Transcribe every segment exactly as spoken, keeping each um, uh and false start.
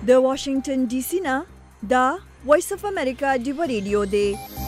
د واشنگټن ډي سي نه دا وایس اف امریکا ډیو ریډیو دی.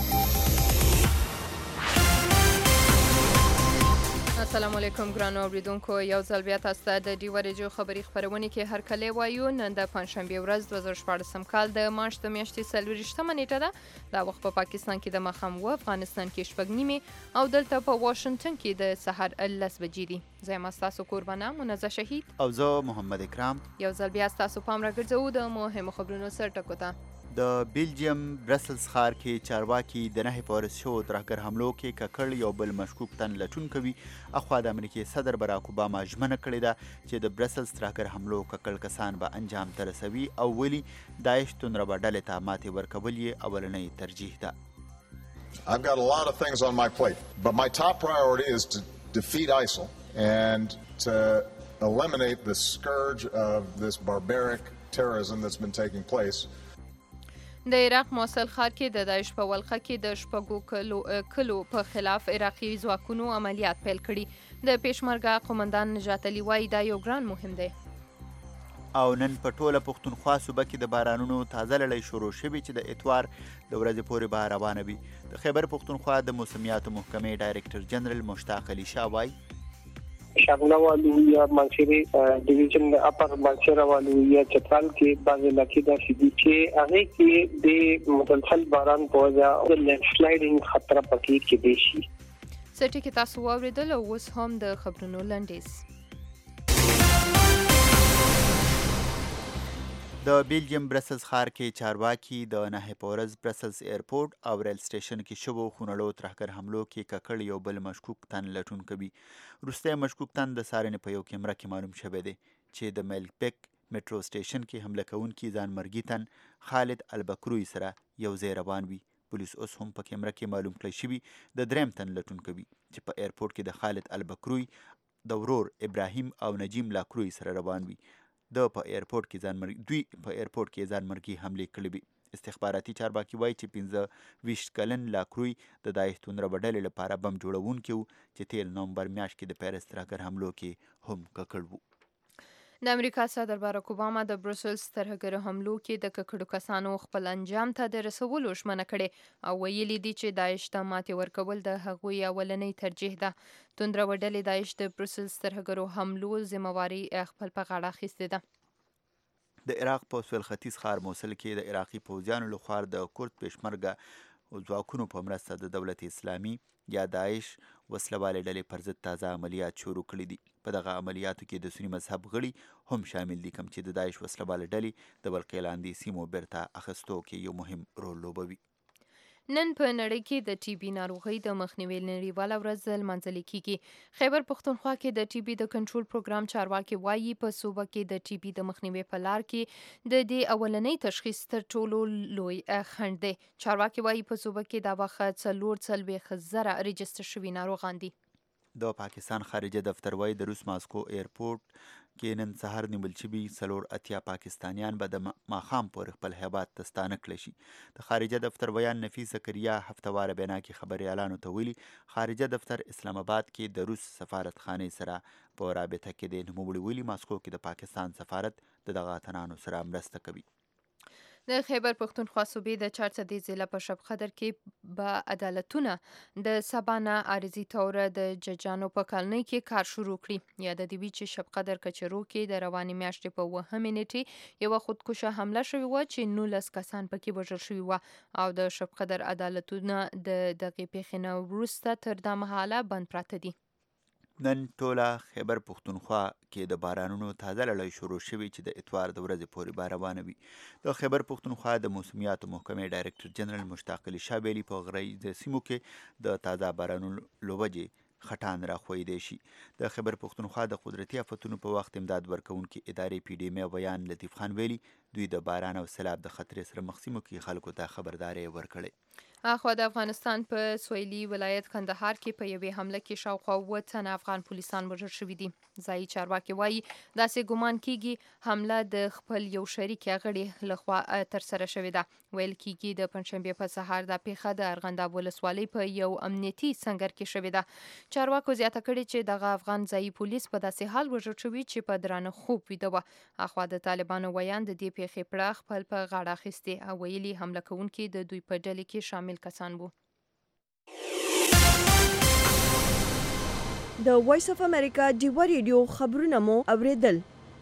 السلام علیکم ګرانو اوریدونکو، یو ځل بیا تاسو ته د ډیو ریډیو خبري خبرونه کې هر کله وایو. نن د پنځشنبه ورځ دوه زره شپاړسم کال د مارچ د میاشتې څلوېښتمه نیټه ده. دا وخت په پا پاکستان کې د ماښام اوه، افغانستان کې شپږ نیمې او دلته په واشنگټن کې د سهار لس بجې دي. زه یم ستاسو قربانه منزه شهید او زه محمد اکرام. یو ځل بیا ستاسو پام راګرځوو د مهمو خبرونو سر ټکو ته. د بیلجیم برسلز ښار کې چارواکي د نهې په ورځ شوو ترهګر حملو کې ککړ یو بل مشکوک تن لټون کوي. اخوا د امریکې صدر براک اوباما ژمنه کړې ده چې د برسلز ترهګر حملو ککړ کسان به انجام ته رسوي او ولي داعش توندروه ډلې ته ماتې ورکول یې اولنۍ ترجیح ده. I've got a lot of things on my plate, but my top priority is to defeat ISIL and to eliminate the scourge of this barbaric terrorism that's been taking place. د عراق موصل ښار کې د داعش په ولقه کې د شپږو کلو کلو په خلاف عراقي ځواکونو عملیات پیل کړي. د پیشمرګه قومندان نجات علي وایي دا یو ګران مهم دی. او نن په ټوله پښتونخوا صوبه کې د بارانونو تازه لړۍ شروع شوې چې د اتوار د ورځې پورې به روانه وي. د خیبر پښتونخوا د موسمیاتو محکمې ډایرکټر جنرال مشتاق علي شاه وایي شامله والو یا مانچيري ډیویژن اپر مانچيرا والو یا چترال کې بعض علاقې د شدید چې هغه کې د متلخل باران په وجه او لینډ سلایډینګ خطر پکې کې دي شي. سټی کې تاسو واوریدل او اوس هم د خبرونو لنډیز. د بیلجیم برسلز ښار کې چارواکي د نهې په ورځ برسلز ایرپورټ او ریل سټیشن کې شوو خونړو ترهګر حملو کې ککړ یو بل مشکوک تن لټون کوي. وروستی مشکوک تن د څارنې په یو کیمره کې معلوم شوی دی چې د میلپیک میټرو سټیشن کې حمله کوونکي ځانمرګي تن خالد البکروي سره یو ځای روان وي. پولیس اوس هم په کیمره کې معلوم کړی شوي د دریم تن لټون کوي چې په ایرپورټ کې د خالد البکروي د ورور ابراهیم او نجیم لاکروي سره روان وي. د په ایرپورټ کې ځانمرګي دوی په ایرپورټ کې ځانمرګي حملې کړې وي. استخباراتي چارواکي وایي چې پنځه ویشت کلن لاکروي د داعش توندروه ډلې لپاره بم جوړونکی و چې تیر نومبر میاشت کې د پیرس ترهګر حملو کې هم ککړ و. د امریکا صدر باراک اوباما د برسلز ترهګر حملو کې د ککړو کسانو خپل انجام ته د رسولو ژمنه کړې او ویلي دي چې داعش ته ماتې ورکول د هغوی اولنۍ ترجیح ده. توندروه ډلې داعش د برسلز ترهګرو حملو ذمہواري خپل په غاړه اخیستې ده. د عراق په سویل ختیځ ښار موصل کې د عراقي پوځیانو لخوا د کورد پیشمرګه ځواکونو په مرسته د دولت اسلامي یا داعش وسله والې ډلې پر ضد تازه عملیات شروع کړي دي. په دغه عملیاتو کې د سني مذهب غړي هم شامل دي کوم چې د داعش وسله والې ډلې د بلقي لاندې سیمو بیرته اخیستو کې یو مهم رول لوبوي. نن په نړۍ کې د ټي بي ناروغۍ د مخنیوي نړیواله ورځ لمانځل کیږي. خیبر پښتونخوا کې د ټي بي د کنټرول پروګرام چارواکي وایي په صوبه کې د ټي بي د مخنیوي په لار کې د دې اولنۍ تشخیص تر ټولو لوی خنډ دی. چارواکي وایي په صوبه کې دا وخت څلور څلوېښت زره رجسټر شوي ناروغان دي. د پاکستان خارجه دفتر وایي د روس ماسکو ایرپورټ کې نن سهار نیول شوي څلور اتیا پاکستانیان به د ماښام پورې خپل هیواد ته ستانه کړی شي. د خارجه دفتر ویان نفیس زکریا هفتواره بینا کې خبریالانو ته ویلي خارجه دفتر اسلام آباد کې د روس سفارتخانې سره په رابطه کې دی. نوموړي ویلي ماسکو کې د پاکستان سفارت د دغه اتڼانو سره مرسته کوي. د خیبر پښتونخوا صوبې د چارسدې ضلع په شب خدر کې به عدالتونه د سبا نه عارضي توره د ججانو په کالنۍ کې کار شروع کړي. یاد دې وي چې شب قدر کچرو کې د روانې میاشتې په اوومې نیټې یوه خودکشه حمله شوې وه چې نولس کسان پکې وژل شوي وه او د شب قدر عدالتونه د دغې پیښې نه وروسته تر دا مهاله بند پراته دي. نن ټوله خیبر پښتونخوا کې د بارانونو تازه لړۍ شروع شوې چې د اتوار د ورځې پورې به روانه وي. د خیبر پښتونخوا د موسمیاتو محکمې ډایرکټر جنرال مشتاق علي شاه ویلي په غرنیزو سیمو کې د تازه بارانونو له وجې خټان راخویدی شي. د خیبر پښتونخوا د قدرتي آفتونو په وخت امداد ورکوونکي ادارې پی ډي ایم ویان لطیف خان ویلي دوی د باران او سیلاب د خطرې سره مخ سیمو کې خلکو ته خبرداری ورکړی. اخوا د افغانستان په سویلي ولایت کندهار کې په یوې حمله کې شاوخوا اووه تنه افغان پولیسان وژل شوي دي. ځایي چارواکي وایي داسې ګمان کیږي حمله د خپل یو شریک غړي لخوا ترسره شوې ده. ویل کیږي د پنځشنبې په سهار د پیښه د ارغنداب ولسوالۍ په یو امنیتي سنګر کې شوې ده. چارواکو زیاته کړې چې دغه افغان ځایي پولیس په داسې حال وژل شوي چې په درانه خوب ویده وه. اخوا د طالبانو ویان د دې پیښې پړه خپل په غاړه اخیستې او ویلي حمله کوونکي د دوی په ډلې کې شامل کسان وو. د وایس اف امریکا ډیوا ریډیو خبرونه مو اوریدل.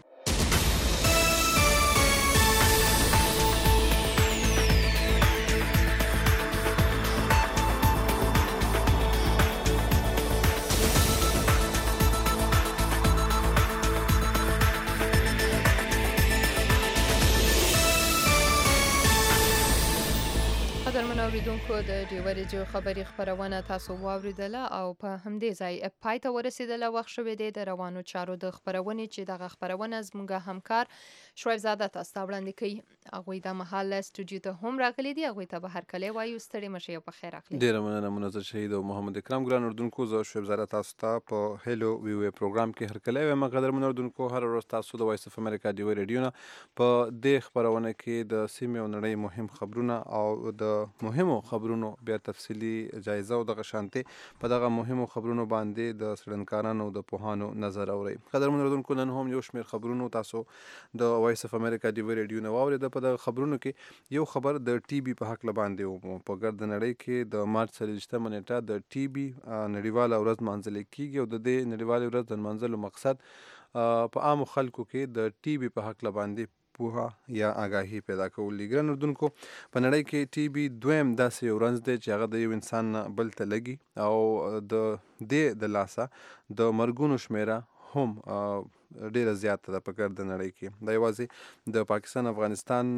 قدرمن اوریدونکو د ډیوا ریډیو خبري خبرونه تاسو واوریدله او په همدې ځای پای ته ورسېدله. وخت شوی دی د روانو چارو د خبرونې چې دغه خبرونه زموږ همکار شعیب زاده تاسو ته وړاندې کوي. هغوی دا مهال سټوډیو ته هم راغلي دي. هغوی ته به هرکلی وایو. ستړي مه شئ او په خیر راغلي. ډېره مننه منظر شهید او محمد اکرام. ګران اردوونکو زه شعیب زاده تاسو ته په هیلو وی وی پروګرام کې هرکلی وایم. قدرمن اردوونکو هر ورځ تاسو د وایس اف امریکا ډیوا ریډیو نه په دې خبرونه کې د سیمې او نړۍ مهم خبرونه او د مهمو خبرونو بیا تفصیلی جایزه او دغه شانتي په دغه مهمو خبرونو باندې د څېړنکارانو د پوهانو نظر اورئ. قدرمن اردوونکو نن هم یو شمېر خبرونو تاسو د وایس اف امریکا ډیوا ریډیو نه واورېده. په دغه خبرونو کې یو خبر د ټي بي په هکله باندې و. په ګرد نړۍ کې د مارچ څلېرویشتمه نیټه د ټي بي نړیواله ورځ نمانځل کیږي او د دې نړیوالې ورځ د نمانځلو مقصد په عامو خلکو کې د ټي بي په هکله باندې پوهه یا آگاهي پیدا کول دي. ګران اردوونکو په نړۍ کې ټي بي دویم داسې یو رنځ دی چې هغه د یو انسان نه بل ته لګي او د دې د لاسه د مرګونو شمیره هم ډیره زیاته ده په ګرد نړۍ کې. دا یوازې د پاکستان افغانستان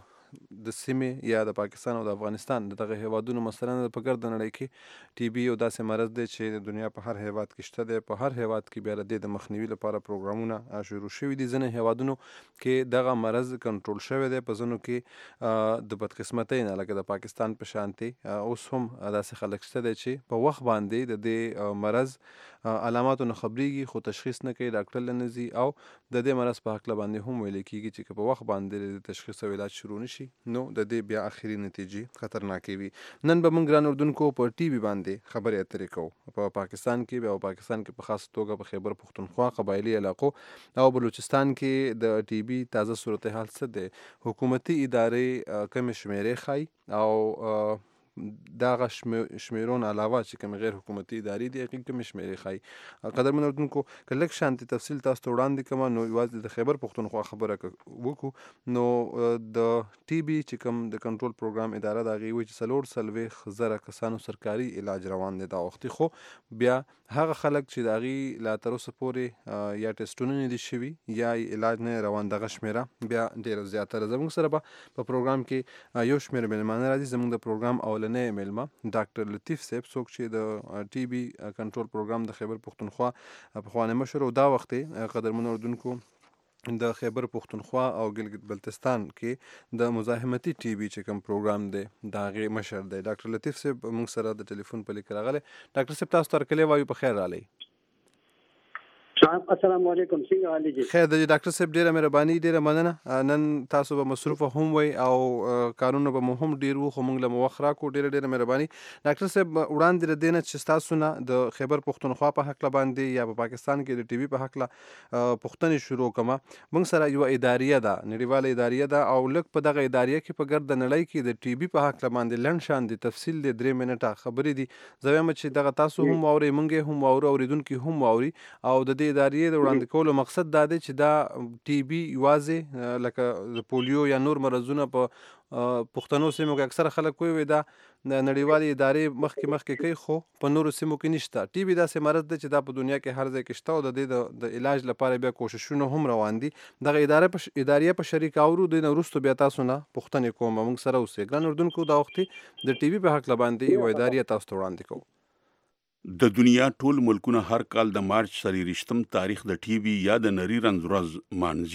د سیمې یا د پاکستان او د افغانستان د دغه هیوادونو مثلا په ګرد نړۍ کې ټي بي یو داسې مرض دی چې د دنیا په هر هیواد کې شته دی. په هر هیواد کې بیا د دې د مخنیوي لپاره پروګرامونه شروع شوي دي. ځینې هیوادونو کې دغه مرض کنټرول شوی دی. په ځینو کې د بدقسمتۍ نه لکه د پاکستان په شانتي اوس هم داسې خلک شته دی چې په وخت باندې د دې مرض علاماتو نه خبرېږي خو تشخیص نه کوي، ډاکټر له نه ځي او د دې مرض په هکله باندې هم ویل کېږي چې که په وخت باندې د تشخیص او علاج شروع نه شي نو د دې بیا اخري نتیجې خطرناکې وي. نن به موږ ګران اردوونکو په ټي بي باندې خبرې اترې کوو. په پاکستان کې بیا په پاکستان کې په خاصه توګه په خیبر پښتونخوا قبایلي علاقو او بلوچستان کې د ټي بي تازه صورتحال څه دی. حکومتي ادارې کمې شمیرې ښایي او دغه شمیرون علاوه چې کوم غیر حکومتي ادارې دي هغې کمې شمیرې ښایي. قدرمن اردوونکو که لږ شانتې تفصیل تاسو ته وړاندې کړمه نو یوازې د خیبر پښتونخوا خبره وکړو نو د ټي بي چې کوم د کنټرول پروګرام اداره د هغې وایي چې څلور څلوېښت زره کسانو سرکاري علاج روان دی دا وختي. خو بیا هغه خلک چې د هغې لا تر اوسه پورې یا ټسټونه نه دي شوي یا علاج نه روان دغه شمیره بیا ډېره زیاتره. زموږ سره به په پروګرام کې یو شمېر مېلمانه راځي. زموږ د پروګرام اولنی مېلمه ډاکټر لطیف صاحب څوک چې د ټي بي کنټرول پروګرام د خیبر پښتونخوا پخوانی مشر او دا وخت قدرمن اردوونکو د خیبر پښتونخوا او ګلګت بلتستان کې د مزاحمتي ټي بي چې کوم پروګرام دی د هغې مشر دی. ډاکټر لطیف صاحب موږ سره د ټلیفون په لیک راغلی. ډاکټر صاحب تاسو ته هرکلی وایو په خیر راغلی. السلام علیکم. څنګه حال دي؟ خیر دی ډاکټر صاحب ډیره مهرباني ډیره مننه. نن تاسو به مصروفه هم وئ او کارونه به مو هم ډیر وو خو موږ له مو وخت راکړو. ډیره ډیره مهرباني. ډاکټر صاحب وړاندې له دې نه چې ستاسو نه د خیبر پښتونخوا په هکله باندې یا په پاکستان کې د ټي بي په هکله پوښتنې شروع کړمه. موږ سره یوه اداریه ده نړیواله اداریه ده او لږ په دغه اداریه کې په ګرد نړۍ کې د ټي بي په هکله باندې لنډ شان د تفصیل د درې منټه خبرې دي. زه وایم چې دغه تاسو هم واورئ موږ یې هم واورو اورېدونکي هم واوري او د دې اداریې د وړاندې کولو مقصد دا دی چې دا ټي بي یوازې لکه د پولیو یا نور مرضونه په پښتنو سیمو کې اکثره خلک کوي دا د نړیوالې ادارې مخکې مخکې کوي خو په نورو سیمو کې نشته. ټي بي داسې مرض دی چې دا په دنیا کې هر ځای کې شته او د دې د علاج لپاره بیا کوششونه هم روان دي. دغه اداره په ادارې په شریک اورو د نه وروسته بیا تاسو نه پوښتنې کوم. موږ سره اوسئ. ګران اردوونکو دا وختي د ټي بي په هکله باندې یوه ادارې تاسو ته وړاندې کوو. د دنیا ټول ملکونه هر کال د مارچ څلېرویشتم تاریخ د ټي بي یا د نري رنځ ورځ مانځي.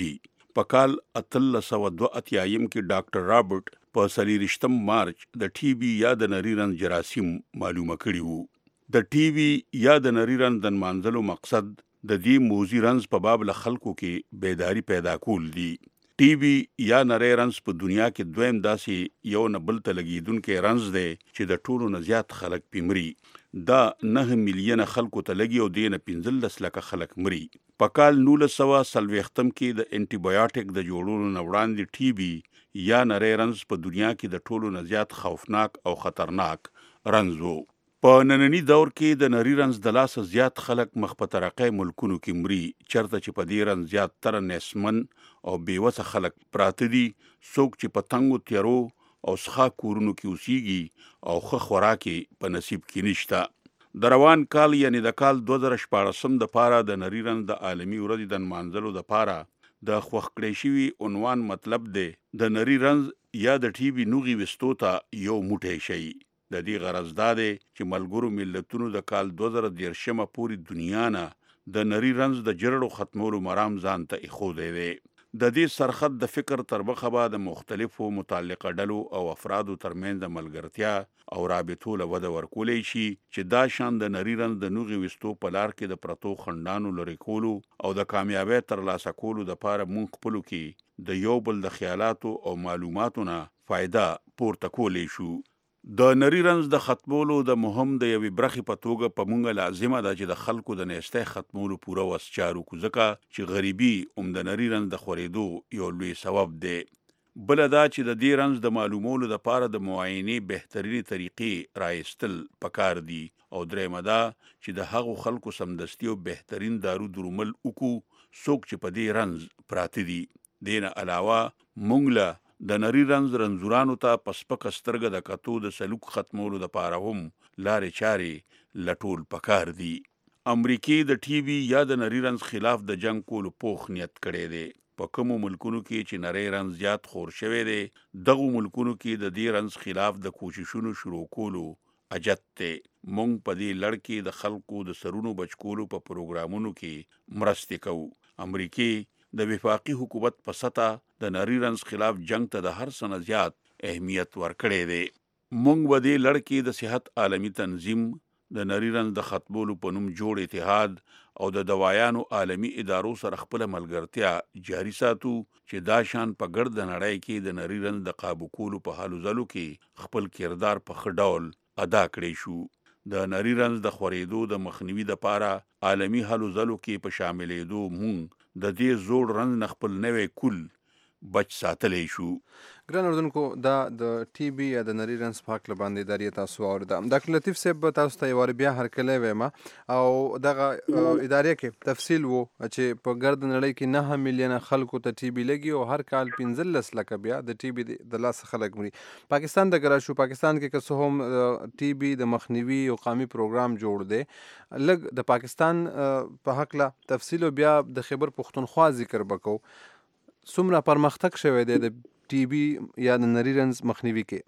په کال اتلس سوه دوه اتیایم کې ډاکټر رابرټ په څلېرویشتم مارچ د ټي بي یا د نري رنځ جراثیم معلومه کړي وو. د ټي بي یا د نري رنځ د نمانځلو مقصد د دې موذي رنځ په باب له خلکو کې بیداری پیدا کول دي. ټي بي یا نری رنځ په دنیا کې دویم داسې یو نه بل ته لګېدونکی رنځ دی چې د ټولو نه زیات خلک پې مري. دا نه میلیونه خلکو ته لګي او دې نه پنځلس لکه خلک مري. په کال نولس سوه څلوېښتم کې د انټي بایوټیک د جوړولو نه وړاندې ټي بي یا نری رنځ په دنیا کې د ټولو نه زیات خوفناک او خطرناک رنځ و. په نننی دور کې د نري رنځ د لاسه زیات خلک مخ په ترقۍ ملکونو کې مري، چرته چې په دې رنځ زیاتره نیستمن او بیوسه خلک پراته دي، څوک چې په تنګو تیارو او څښاک کورونو کې اوسیږي او ښه خوراک په نصیب کې نشته. د روان کال یعنی د کال دوه زره شپاړسم دپاره د نري رنځ د عالمي ورځې د نمانځلو دپاره د خوښ کړی شوي عنوان مطلب دی د نري رنځ یا د ټي بي نوغې ویستو ته یو موټی شي. د دې غرض دا دی چې ملګرو ملتونو د کال دوه زره دېرشمه پورې دنیا نه د نري رنځ د جرړو ختمولو مرام ځان ته ایښودی دی. د دې سرخط د فکر تر مخه به د مختلفو متعلقه ډلو او افرادو ترمنځ د ملګرتیا او رابطو له وده ورکولی شي چې دا شان د نري رنځ د نوغې ویستو په لار کې د پرتو خنډانو لرې کولو او د کامیابۍ ترلاسه کولو دپاره موږ خپلو کې د یو بل د خیالاتو او معلوماتو نه فایده پورته کولی شو. د نري رنځ د ختمولو د مهم د یوې برخې په توګه په مونږه لازمه ده چې د خلکو د نیستۍ ختمولو پوره وس چارو کو، ځکه چې غریبي هم د نري رنځ د خورېدو یو لوی سبب دی. بله دا چې د دې رنځ د معلومولو دپاره د معاینې بهترینې طریقې رایستل پکار دي، او درېیمه دا چې د هغو خلکو سمدستي او بهترین دارو درومل وکړو څوک چې په دې رنځ پراته دي. دې نه علاوه مونږ له د نري رنځ رنځورانو ته په سپکه سترګه د کتو د سلوک ختمولو دپاره هم لارې چارې لټول پکار دي. امریکې د ټي بي یا د نري رنځ خلاف د جنګ کولو پوخ نیت کړی دی. په کومو ملکونو کې چې نری رنځ زیات خور شوی دی، دغو ملکونو کې د دې رنځ خلاف د کوششونو شروع کولو اجت دی. مونږ په دې لړ کې د خلکو د سرونو بچ کولو په پروګرامونو کې مرستې کوو. امریکې د وفاقي حکومت په سطح د نري رنځ خلاف جنگ ته د هر څه نه زیات اهمیت ورکړی دی. مونږ به دې لړ کې د صحت عالمي تنظیم، د نري رنځ د ختمولو په نوم جوړ اتحاد او د دوايانو عالمي ادارو سره خپله ملګرتیا جاري ساتو چې دا شان په ګرد نړۍ کې د نري رنځ د قابو کولو په هلو ځلو کې خپل کردار په ښه ډول ادا کړی شو. د نري رنځ د خورېدو د مخنیوي دپاره عالمي هلو ځلو کې په شاملېدو مونږ د دې زوړ رنځ نه خپل نوی کل بچ ساتلی شو. ګران اردوونکو، دا د ټي بي یا د نري رنځ په هکله باندې ادارې تاسو واورېده. ډاکټر لطیف صاحب به تاسو ته یو وار بیا هرکلی وایم او دغه ادارې کې تفصیل و چې په ګرد نړۍ کې نهه میلیونه خلکو ته ټي بي لګي او هر کال پنځلس لکه بیا د ټي بي د لاسه خلک مري. پاکستان ته ګره شو، پاکستان کې که څه هم ټي بي د مخنیوي یو قومي پروګرام جوړ دی. لږ د پاکستان په هکله تفصیل او بیا د خیبر پښتونخوا ذکر به کوو. څومره پرمختګ شوی دی د ټي بي یا د نري رنځ مخنیوي کې؟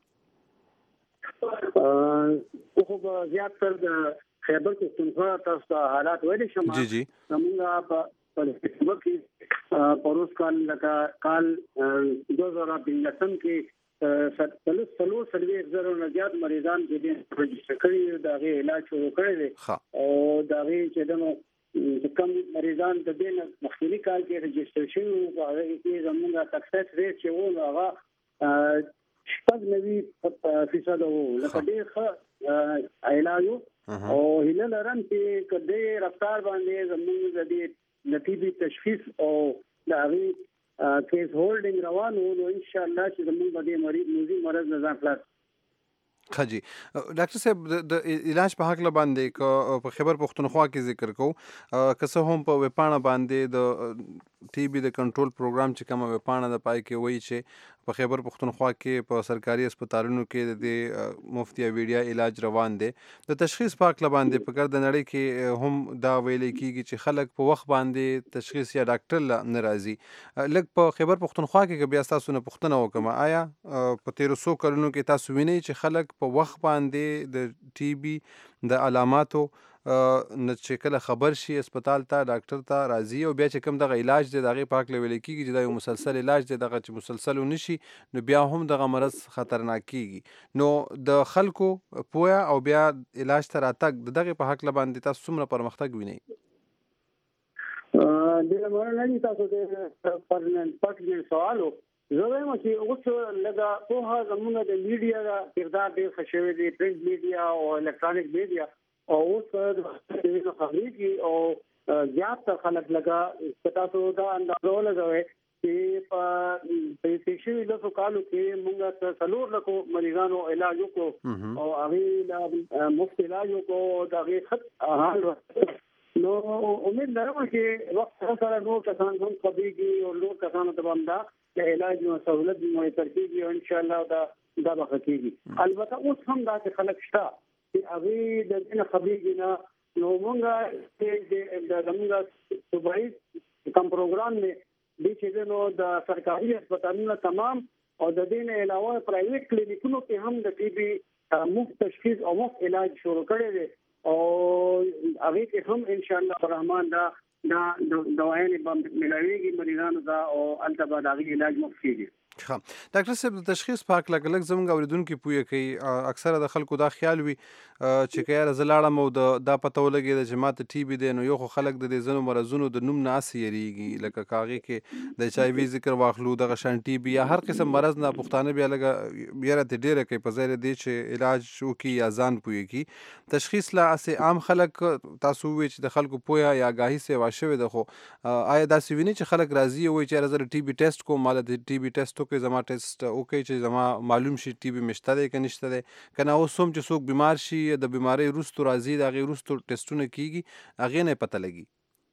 خو به زیات تر د خیبر پښتونخوا تاسو ته حالات ویلی شم. جی جی زمونږ په فیسبوک کې پروس کال لکه کال دوه زره پنځلسم کې څلور څلوېښت زره نه زیات مریضان چې دي رجسټر کړي، د هغې علاج شروع کړی دی او د هغې چې دنو کم مریضان د دې نه مخکیني کال کې رجسټر شوي وو، په هغې کې زموږ سکسس ریټ چې و نو هغه شپږ نوي فیصده و، لکه ډېر ښه علاج و. او هیله لرم چې که دې رفتار باندې زموږ د دې د ټي بي تشخیص او د هغې کیس هولډینګ روان و، نو انشاءالله چې زموږ به دې مریض موذي مرض نه ځان خلاص. ښه جی ډاکټر صاحب، د علاج په هکله باندې که په خیبر پښتونخوا کې ذکر کوو، که څه هم په ویبپاڼه باندې د ټي بي د کنټرول پروګرام چې کومه ویبپاڼه د پای کې وایي چې په خیبر پښتونخوا کې په سرکاري هسپتالونو کې د دې مفت یا ویډیا علاج روان دی. د تشخیص په هکله باندې په ګرد نړۍ کې هم دا ویلی کېږي چې خلک په وخت باندې تشخیص یا ډاکټر له نه راځي. لږ په خیبر پښتونخوا کې که بیا ستاسو نه پوښتنه وکړم، آیا په تېرو څو کلونو کې تاسو وینئ چې خلک په وخت باندې د ټي بي د علاماتو نه چې کله خبر شي هسپتال ته ډاکټر ته راځي او بیا چې کوم دغه علاج دی د هغې په هکله ویل کېږي چې دا یو مسلسل علاج دی، دغه چې مسلسل ونه شي نو بیا هم دغه مرض خطرناک کېږي. نو د خلکو پوهه او بیا علاج ته راتګ د دغې په هکله باندې تاسو څومره پرمختګ وینئ؟ ډېره مننه دي تاسو د پرمنټ سوالو. زه وایم چې اوس لږه پوهه زموږ د میډیا د کردار ډېر ښه شوی دی، پرنټ میډیا او الکترونیک میډیا، او اوس د خبرېږي او زیات خلک لږه تاسو دا اندازه ولګوئ چې په تېر شوي لسو کالو کې موږ څلور لکو مریضانو علاج وکړو او هغې مفت علاج وکړو او د هغې ښه حال. نو امید لرم چې وخت سره نور کسان هم خبرېږي او نور کسانو ته به هم دا د علاج نو سهولت میسر کېږي او انشاءالله دا دا به ښه کېږي. البته اوس هم داسې خلک شته چې هغوی د دې نه خبرېږي نه. نو موږ زموږ صوبایي کوم پروګرام دی دی چې نو د سرکاري هسپتالونو تمام او د دې نه علاوه پرایویټ کلینیکونو کې هم د ټي بي مفت تشخیص او مفت علاج شروع کړی دی او هغه کې هم ان شاء الله الرحمن دا دا دوايانې به ملاويږي مریضانو ته او البته به دا غي علاج مفت کیږي. ښه ډاکټر صاحب د تشخیص په هکله لږ زموږ اورېدونکي پوهه کوي، اکثره د خلکو دا خیال وي چې که یاره زه لاړم او د دا پته ولګېده چې ماته ټي بي دی نو یو خو خلک د دې ځینو مرضونو د نوم نه هسې یریږي، لکه که هغې کې د ایچ آی وي ذکر واخلو، دغه شان ټي بي یا هر قسم مرض نه پښتانه بیا لږه یره ترې ډېره کوي په ځای د دې چې علاج وکړي یا ځان پوه کړي. تشخیص لا هسې عام خلک تاسو ووایئ چې د خلکو پوهه یا آګاهي سیوا شوې ده، خو آیا داسې وینئ چې خلک راځي او وایي چې یاره زه د ټي بي ټیسټ کوم، ما د ټي بي ټیسټ وکړئ، زما ټیسټ وکړئ چې زما معلوم شي ټي بي مې شته دی که نشته دی، که نه اوس هم چې څوک بیمار شي د بیمارۍ وروستو راځي د هغې وروستو ټیسټونه کېږي هغې نه یې پته لګي؟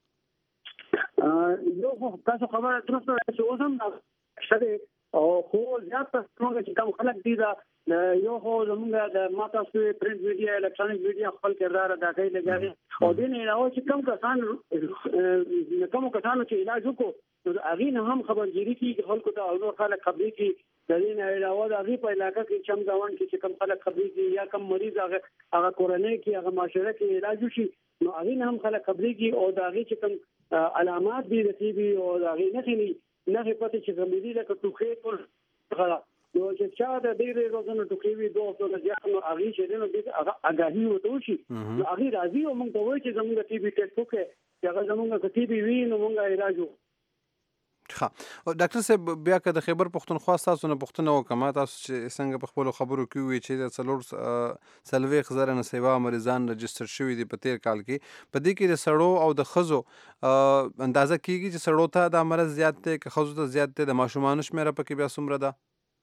یو خو تاسو خبره درسته ده چې اوس هم شته دی او خو زیات زموږ چې کوم خلک دي دا یو خو زموږ د ما تاسو پرنټ میډیا الکترونیک میډیا خپل کردار ادا کوي لګي او دې نه علاوه چې کوم کسان کوم کسانو چې علاج وکړو نو هغې نه هم خبرګیري کېږي خلکو ته او نور خلک خبرې کړي. د دې نه علاوه د هغې په علاقه کې چې هم ګاونډ کې چې کوم خلک خبرې کړي یا کوم مریض هغه هغه کورنۍ کې هغه معاشره کې علاج وشي نو هغې نه هم خلک خبرې کړي او د هغې چې کوم علامات دي د ټي بي او د هغې نښې نښې پتې چې کومې دي لکه ټوخی ټول نو چې چا د ډېرې ورځو ټوکې وي دوه هفتو نه زیات نو هغې چې دی نو دې هغه اګاهي ورته وشي نو هغې راځي او موږ ته وایي چې زموږ ټي بي ټیسټ وکړئ چې هغه زموږ که ټي بي وي نو موږ علاج وکړو. ښه ډاکټر صاحب بیا که د خیبر پښتونخوا ستاسو نه پوښتنه وکړم، تاسو چې څنګه په خپلو خبرو کې ووایي چې د څلور څلوېښت زره نه سیوا مریضان رجسټر شوي دي په تېر کال کې، په دې کې د سړو او د ښځو اندازه کېږي چې سړو ته دا مرض زیات دی که ښځو ته زیات دی؟ د ماشومانو شمېره پکې بیا څومره ده؟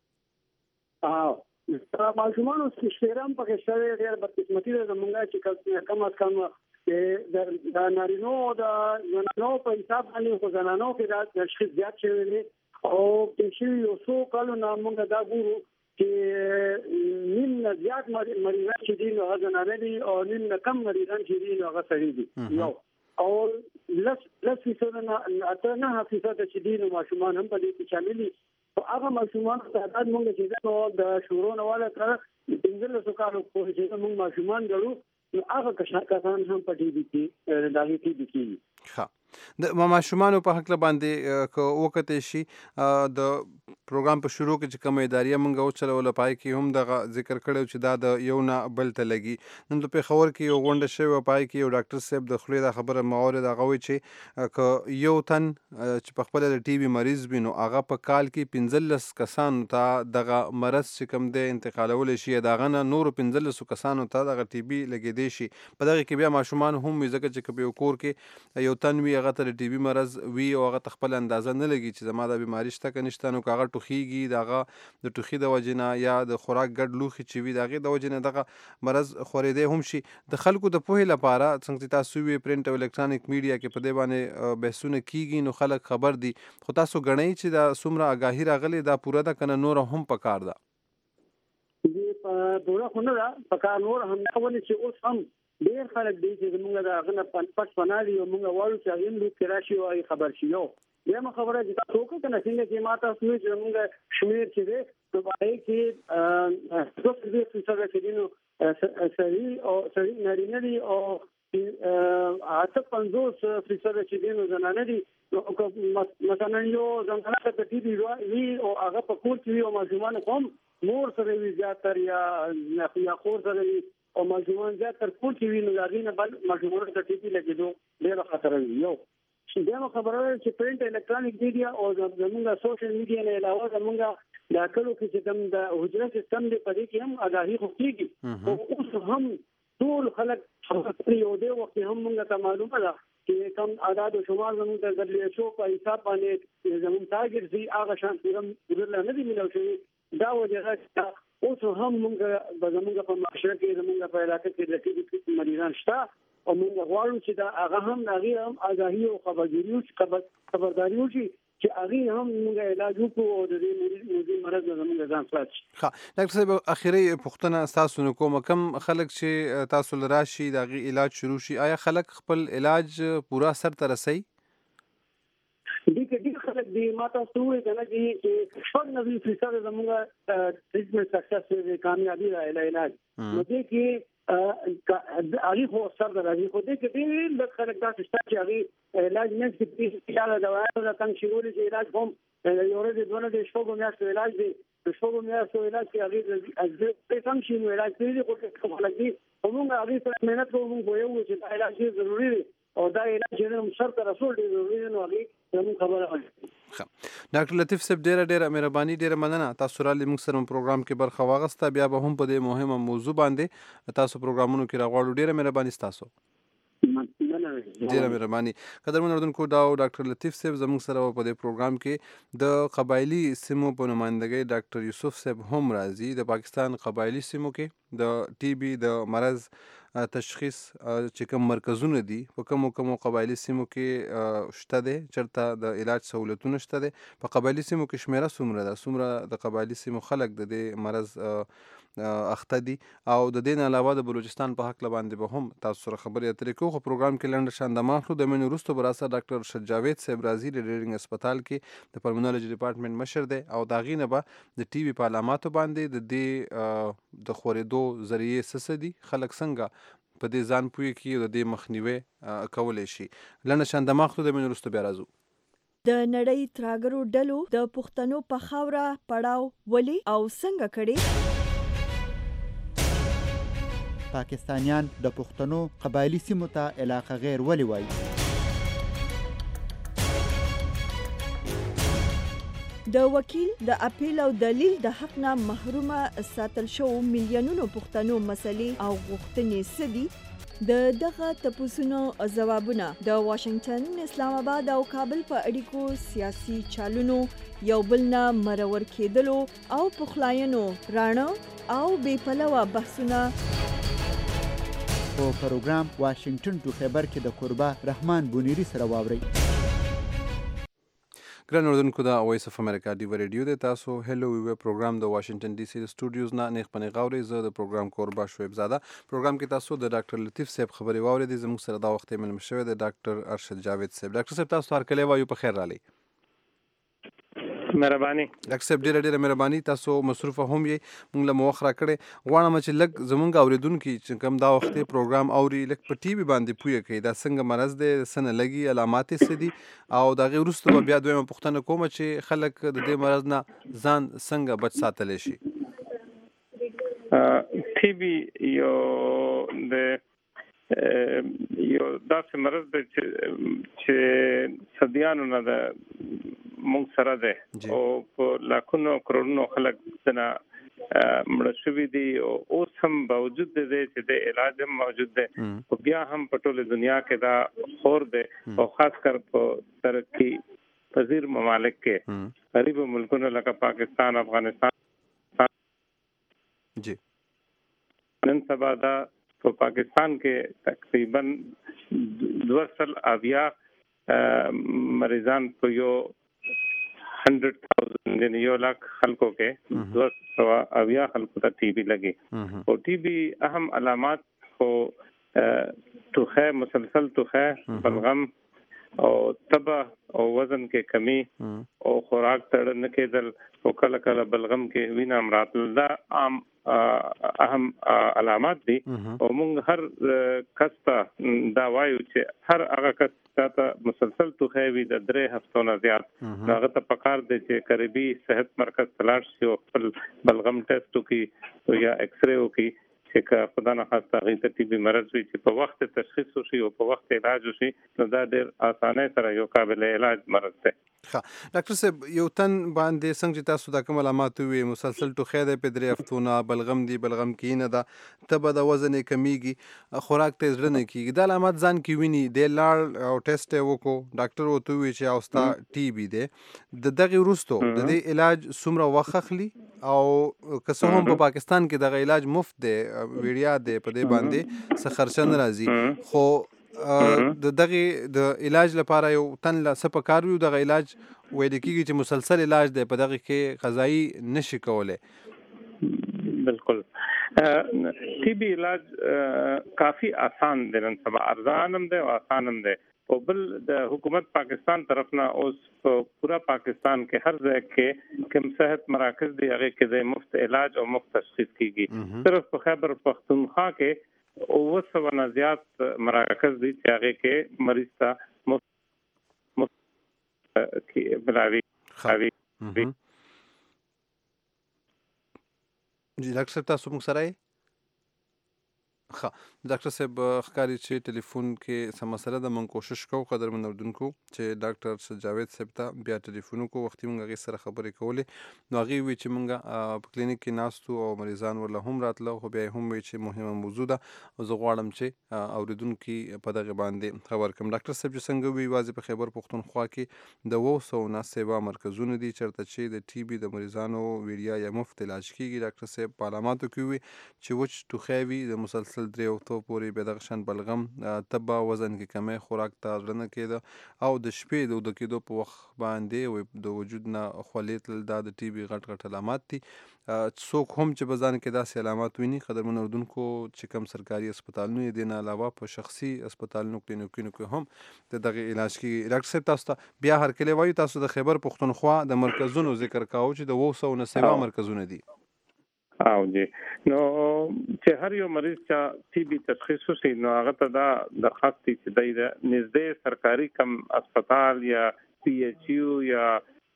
ماشومانو شمېره هم پکې شوې ډېر بدقسمتي ده زموږ چې کم از کم د نارینو او د زنانو په حساب باندې خو زنانو کې دا تشخیص زیات شوی دی او تېر شوي یو څو کالو نه موږ دا ګورو چې نیم نه زیات مریضان چې دي نو هغه زنانه دي او نیم نه کم مریضان چې دي نو هغه سړي دي یو او لس لس فیصده نه اته نهه فیصده چې دي نو ماشومان هم په دې کې شامل دي. هغه ماشومان تعداد موږ چې نو د شروع نه والا تر پنځلسو کالو پورې چې موږ ماشومان ګڼو نو هغه کسان هم په ټي بي کې د هغې ټي بي کېږي. ښه د ماشومانو په هکله باندې که وکتلی شي د پروګرام په شروع کې چې کومه اداریه موږ وچلوله پای کې هم دغه ذکر کړی چې دا د یو نه بل ته لګي. نن د پېښور کې یو غونډه شوې وه پای کې یو ډاکټر صاحب د خولې دا خبره مې واورېده هغه وایي چې که یو تن چې په خپله د ټي بي مریض وي نو هغه په کال کې پنځلس کسانو ته دغه مرض چې کوم دی انتقالولی شي د هغه نه نورو پنځلسو کسانو ته دغه ټي بي لګېدی شي. په دغې کې بیا ماشومان هم وي ځکه چې که په یو کور کې یو تن وي هغه ته د ټي بي مرض وي او هغه ته خپله اندازه نه لګي چې زما دا بیماري شته که نشته، نو که هغه ټوخیږي د هغه د ټوخي د وجې نه یا د خوراک ګډ لوښي چې وي د هغې د وجې نه دغه مرض خورېدی هم شي. د خلکو د پوهې لپاره څنګه چې تاسو وویئ پرنټ او الکترونیک میډیا کې په دې باندې بحثونه کېږي نو خلک خبر دي، خو تاسو ګڼئ چې دا څومره آګاهي راغلې دا پوره ده که نه نوره هم پکار ده؟ پوره خو نه ده پکار، نور هم نه ولې چې اوس هم ډېر خلک دی چې زموږ د هغه نه پټ پناه دي او موږ غواړو چې هغې هم لوټ کې راشي او هغې خبر شي. یو دویمه خبره چې تاسو وکړو که نه څنګه چې ما تاسو ووایي چې زموږ شمېر چې دی نو په هغې کې دوه څلوېښت فیصده چې دي نو سړي او سړي نارینه دي او چې اته پنځوس فیصد چې دینو زنانه دي مثلا یو زنانه ته ټي بي وی او هغه په کور کې او ماشومان کوم مور سره وی زیاتر یا یا خور سره وی او ماشومان زیاتر کور کې وی نو هغه بل ماشومان ته ټي بي لګیدو ډیر خطر وي یو چې دا خبره چې پرنٹ الکترونیک میډیا او زموږه سوشل میډیا نه علاوه زموږه د کلو کې چې کوم د حجره سیستم دی په دې کې هم آگاهي خو کیږي او اوس هم ټول خلک خبرې یو دی وخت هم موږ ته معلومه ده چې کوم اعداد او شمار زموږ د دبليو ایچ او په حساب باندې زموږ تاجر سي هغه شان څنګه نه دي ملو شوی دا وجه ده اوس هم موږ د زموږ په معاشره کې زموږ په علاقه کې د ټي مریضان شته او موږ غواړو چې دا هغه هم هغه هم آگاهي او خبرداري او خبرداري وشي چې هغه هم موږ علاج وکړو او د دې مرض نه موږ ځان خلاص شي. ښه ډاکټر صاحب اخیری پوښتنه تاسو نو کوم کم خلک چې تاسو لراشي د علاج شروع شي آیا خلک خپل علاج پورا سر ته رسي؟ دې کې ډېر خلک دي ما تاسو وایي کنه چې شپږ نوي فیصد زموږ ټریټمنټ سکسس کامیابی راځي علاج نو دې کې هغه خو سر درځي خو دې کې ډېر لږ خلک دا چې هغه علاج نه کوي چې دا دوايانو د څنګه شروع دي علاج کوم یو ورځ دونه د شپږو میاشتو علاج دی د شپږو میاشتو علاج کې هغه د څنګه شنو علاج دی خو خلک دي موږ هغه سره مهنت کوو موږ یو چې دا علاج ضروري دی او دا علاج هم سر ته رسول دی ضروري دی نو هغه موږ خبره کوي. ډاکټر لطیف صاحب ډیره ډیره مهرباني ډیره مننه تاسو را لې موږ سره پروګرام کې برخه واغسته بیا به هم په دې مهمه موضوع باندې تاسو پروګرامونو کې راغواړو ډیره مهرباني تاسو ډیره مهرباني قدرمن اردوونکو دا ډاکټر لطیف صاحب زموږ سره په دې پروګرام کې د قبایلی سیمو په نمائندګۍ ډاکټر یوسف صاحب هم راځي د پاکستان قبایلی سیمو کې د ټي بي د مرض تشخیص چې کوم مرکزونه دي په کومو کومو قبایلی سیمو کې شته دي چرته د علاج سہولتونه شته دي په قبایلی سیمو کې شمیره څومره ده څومره د قبایلی سیمو خلک د دې مرض اخته دي او د دې نه علاوه د بلوچستان په حق باندې به هم تاسو سره خبرې اترې کوو خو پروګرام کې لنډه شان د ماخلو د مینو وروسته به راسره ډاکټر ارشد جاوید صاحب راځي د ریډینګ هسپتال کې د پلمونولوژي ډپارټمنټ مشر دی او د هغې نه به د ټي وي په علاماتو باندې د دې د خورېدو ذریعې څه دي خلک څنګه په دې ځان پوهې کې د دې مخنیوي کولی شي لنډه شان د ماخلو د مینو وروسته بیا راځو. د نړۍ تراګرو ډلو د پښتنو په خاوره پړاو ولې او څنګه کړي پاکستانیان د پښتنو قبایلی سیمو ته علاقه غیر ولې وایي د وکیل د اپیل او دلیل د حق نه محرومه ساتل شو میلیونونو پښتنو مسلې او غوښتنې سدي د دغه تپوسونو جوابونه د واشنگټن اسلام آباد او کابل په اړیکو سیاسي چالونو یو بل نه مرور کېدلو او پخلاینو راڼه او بې پلوه بحثونه په پروګرام واشنگټن ټو خیبر کې د قربا رحمان بونیری سره واوري. ګران اردوونکو دا وایس اف امریکا ډیو ریډیو دی تاسو هلو وی پروګرام د واشنگټن ډي سي سټوډیوز نه نیغ پنې غاوري زه د پروګرام قربا شعیب زاده پروګرام کې تاسو د ډاکټر لطیف صاحب خبرې واوري دي زموږ سره دا وخت یې ملم شوی د ډاکټر ارشد جاوید صاحب. ډاکټر صاحب تاسو هر کله وایو په خیر رالی مهرباني ډاکټر صاحب ډیره ډیره مهرباني تاسو مصروفه هم یې موږ له موخ را کړې غواړم چې لږ زمونږ اوریدونکو چې کوم دا وخت پروګرام اوري لږ په ټي وي باندې پوهه کوي دا څنګه مرض دی سنه لګي علامات څه دي او دا غي وروسته بیا دویمه پوښتنه کوم چې خلک د دې مرض نه ځان څنګه بچ ساتلی شي. ټي بي یو د یو داسې مرض دی چې صدیانو نه د مونږ سره ده او په لاکونو کرونو خلک دنا مړ شوي دي او اوس هم باوجود د دې چې د علاج هم موجود ده خو بیا هم په ټوله دنیا کې دا خور ده او خاص کر په ترقی پذیر ممالک کې غریب ملکونو لکه پاکستان افغانستان جی نن سبا دا په پاکستان کې تقریبا دوه سل اویا مریضان په یو ہنڈریڈ تھاؤزینڈ یعنی یو لاکھ خلقوں کے دو سوا اویا خلقوں تا ٹی بی لگی اور ٹی بی اہم علامات کو ٹوخے مسلسل ٹوخے بلغم اور تبا اور وزن کے کمی اور خوراک تڑن کے دل اور کل کل بلغم کے وینا امراض دا عام اهم علامات دي او موږ هر کس ته دا وایو چې هر هغه کس ته مسلسل توخوي د درې هفتو نه زیات هغه ته پکار دی چې قریبي صحت مرکز تلاش شي او خپل بلغم ټیسټ وکړي یا ایکس ری وکړي چې خدای نه خاصه هغه ته طبي مرض وي چې په وخت تشخیص وشي او په وخت علاج وشي نو دا ډېر اسانه سره یو قابل علاج مرض دی. ښه ډاکټر صاحب یو تن باندې څنګه چې تاسو دا کوم علامات وي مسلسل ټوخی دی په درې هفتونه بلغم دی بلغم کې نه ده تبه د وزن کمیږي خوراک ته زړه نه کیږي دا علامات ځان کې ویني د لاړ او ټیسټ وکړو ډاکټر ورته وی چې اوستا ټي بي دی د دغه وروستو د دې علاج څومره وخت اخلي او که څه هم په پاکستان کې دغه علاج مفت دی ویډیا دی په دې باندې څه خرچه نه راځي خو د دغه د علاج لپاره یو تن لا څه پکار وي دغه علاج ویل کېږي چې مسلسل علاج دی په دغه کې قضایي نشي کولای. بالکل ټي بي علاج کافی آسان دی نن سبا ارزان هم دی او آسان هم دی او بل د حکومت پاکستان طرف نه اوس پورا پاکستان کې هر ځای کې کوم صحت مراکز دی هغه کې د مفت علاج او مفت تشخیص کیږي صرف په خیبر پختونخوا کې او وسو نه زیات مراکز دي چې هغه کې مریض ته مفت کې بلاوي خاوي جی ډاکټر صاحب تاسو موږ سره یې ښه ډاکټر صاحب ښکاري چې ټلیفون کې څه مسله ده موږ کوشش کوو قدرمن اردونکو چې ډاکټر جاوید صاحب ته بیا ټلیفون وکړو وختي موږ هغې سره خبرې کولې نو هغې وی چې موږ په کلینیک کې ناستو او مریضان ورله هم راتله خو بیا یې هم وی چې مهمه موضوع ده او زه غواړم چې اورېدونکي په دغې باندې خبر کړم. ډاکټر صاحب چې څنګه وی یوازې په خیبر پښتونخوا کې د اووه سوو نه سیوا مرکزونه دي چېرته چې د ټي بي د مریضانو ویډیا یا مفت علاج کېږي. ډاکټر صاحب په علاماتو کې وی چې وچ ټوخی وي د مسلسل درې هفتو پورې بیا دغه شان بلغم تبه وزن کې کمی خوراک ته زړه نه کېده او د شپې د اوده کېدو په وخت باندې د وجود نه خولې تلل دا د ټي بي غټ غټ علامات دي. څوک هم چې په ځان کې داسې علامات ویني قدرمن اردونکو چې کوم سرکاري اسپتالونه یې دې نه علاوه په شخصي اسپتالونو کلینیکونو کې هم د دغه علاج کېږي. ډاکټر صاحب تاسو ته بیا هرکلی وایو تاسو د خیبر پښتونخوا د مرکزونو ذکر کاوه چې د اووه سوو نه سیوا مرکزونه دي. او جی نو چې هر یو مریض چې ټي بي تشخیص وشي نو هغه ته دا درخواست دي چې د نږدې سرکاري کم اسپتال یا پی ایچ یو یا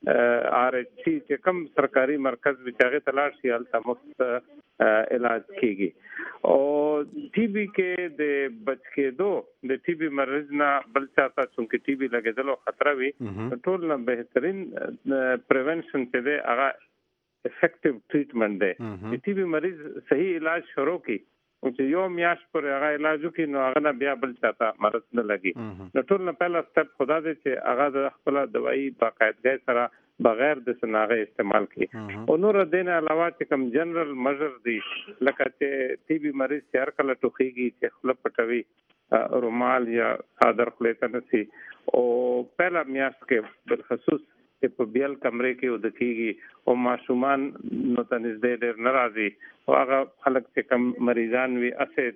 آر ایچ سی چې کم سرکاري مرکز وي هغه ته لاړ شي هلته مفت علاج کیږي او ټي بي کې د بچ کېدو د ټي بي مرض نه بل چاته چې ټي بي لګېدلو خطر وي ټول نه بهترین پریونشن چې دی هغه افیکټیو ټریټمنټ دی چې ټي بي مریض صحیح علاج شروع کړي او چې یو میاشت پورې هغه علاج وکړي نو هغه نه بیا بل چاته مرض نه لګي نو ټول نه پهلا سټپ خدا دی چې هغه د خپل دوايي باقاعدګۍ سره بغیر د سناغه استعمال کړي او نور د نه علاوه چې کوم جنرال میجر دي لکه چې ټي بي مریض چې هر کله ټوخیږي چې خپل پټوي رومال یا صادر خلیته نسی او پهلا میاشت کې بالخصوص چې په بیل کمرې کې ود کېږي او ماشومان نو ته نږدې ډېر ناراضي او هغه خلک چې کم مریضان وي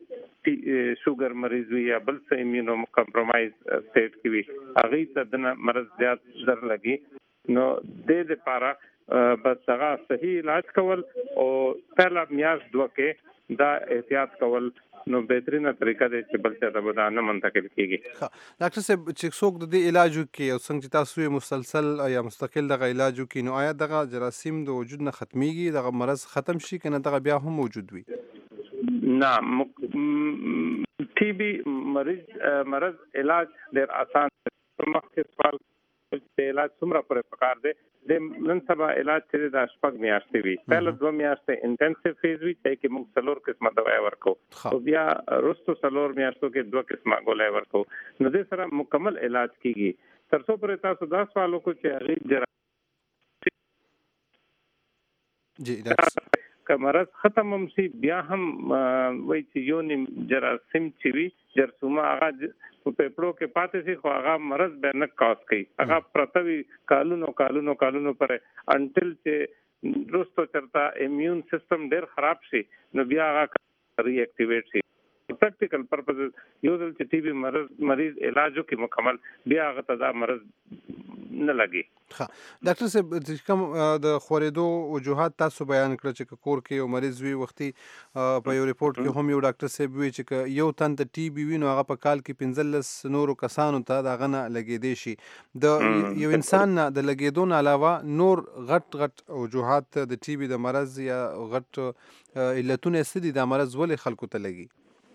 اسه شوګر مریض وي یا بل څه ایمونو کمپرمایز سټیټ کې وي هغه ته د مرض زیات در لګي نو د دې لپاره بس هغه صحیح علاج کول او پهلا میاشت دوه کې دا احتیاط کول نو بهترینه طریقه ده چې بل څه د بدن منتقل کیږي. ډاکټر صاحب چې څوک د دې علاج کوي او څنګه چې تاسو یې مسلسل یا مستقل دغه علاج کوي نو آیا دغه جراثیم د وجود نه ختميږي دغه مرض ختم شي کنه دغه بیا هم موجود وي؟ نه ټي بي مریض مرض علاج ډېر آسان په مخکې سوال چې علاج څومره پرې پکار دی د نن سبا علاج چې د شپږ میاشتې وي پهله دوه میاشتې انټنسیو فیز وي چې کې موږ څلور قسمه دوايي ورکو او بیا وروسته څلور میاشتو کې دوه قسمه ګولۍ ورکو نو د سره مکمل علاج کیږي تر څو پرې تاسو دا سوال وکړو چې هغه جرا جی ډاکټر کمرز ختم هم سي بیا هم وای چې یو نیم جراثیم چې وي جرثومه هغه په پېپړو کې پاتې سي خو هغه مرض به نه کاز کوي هغه پرتوي کالونو کالونو کالونو پر انټل چې روستو چرتا ایمیون سیستم ډېر خراب شي نو بیا هغه ری اکټیویټ شي پریکټیکل پرپز یو ځل چې ټي بي مرض مریض علاجو کې مکمل بیا هغه ته دا مرض نه لګي. ها ډاکټر صاحب چې کوم د خورېدو وجوهات تاسو بیان کړ چې کور کې یو مریض وي وختي په یو ریپورت کې هم یو ډاکټر صاحب وی چې یو تن ته ټي بي وي نو هغه په کال کې پنځلس نورو کسانو ته دغه نه لګېدی شي. د یو انسان نه د لګېدو نه علاوه نور غټ غټ وجوهات د ټي بي د مرض یا غټ علتونه څه دي د مرض ولې خلکو ته لګي؟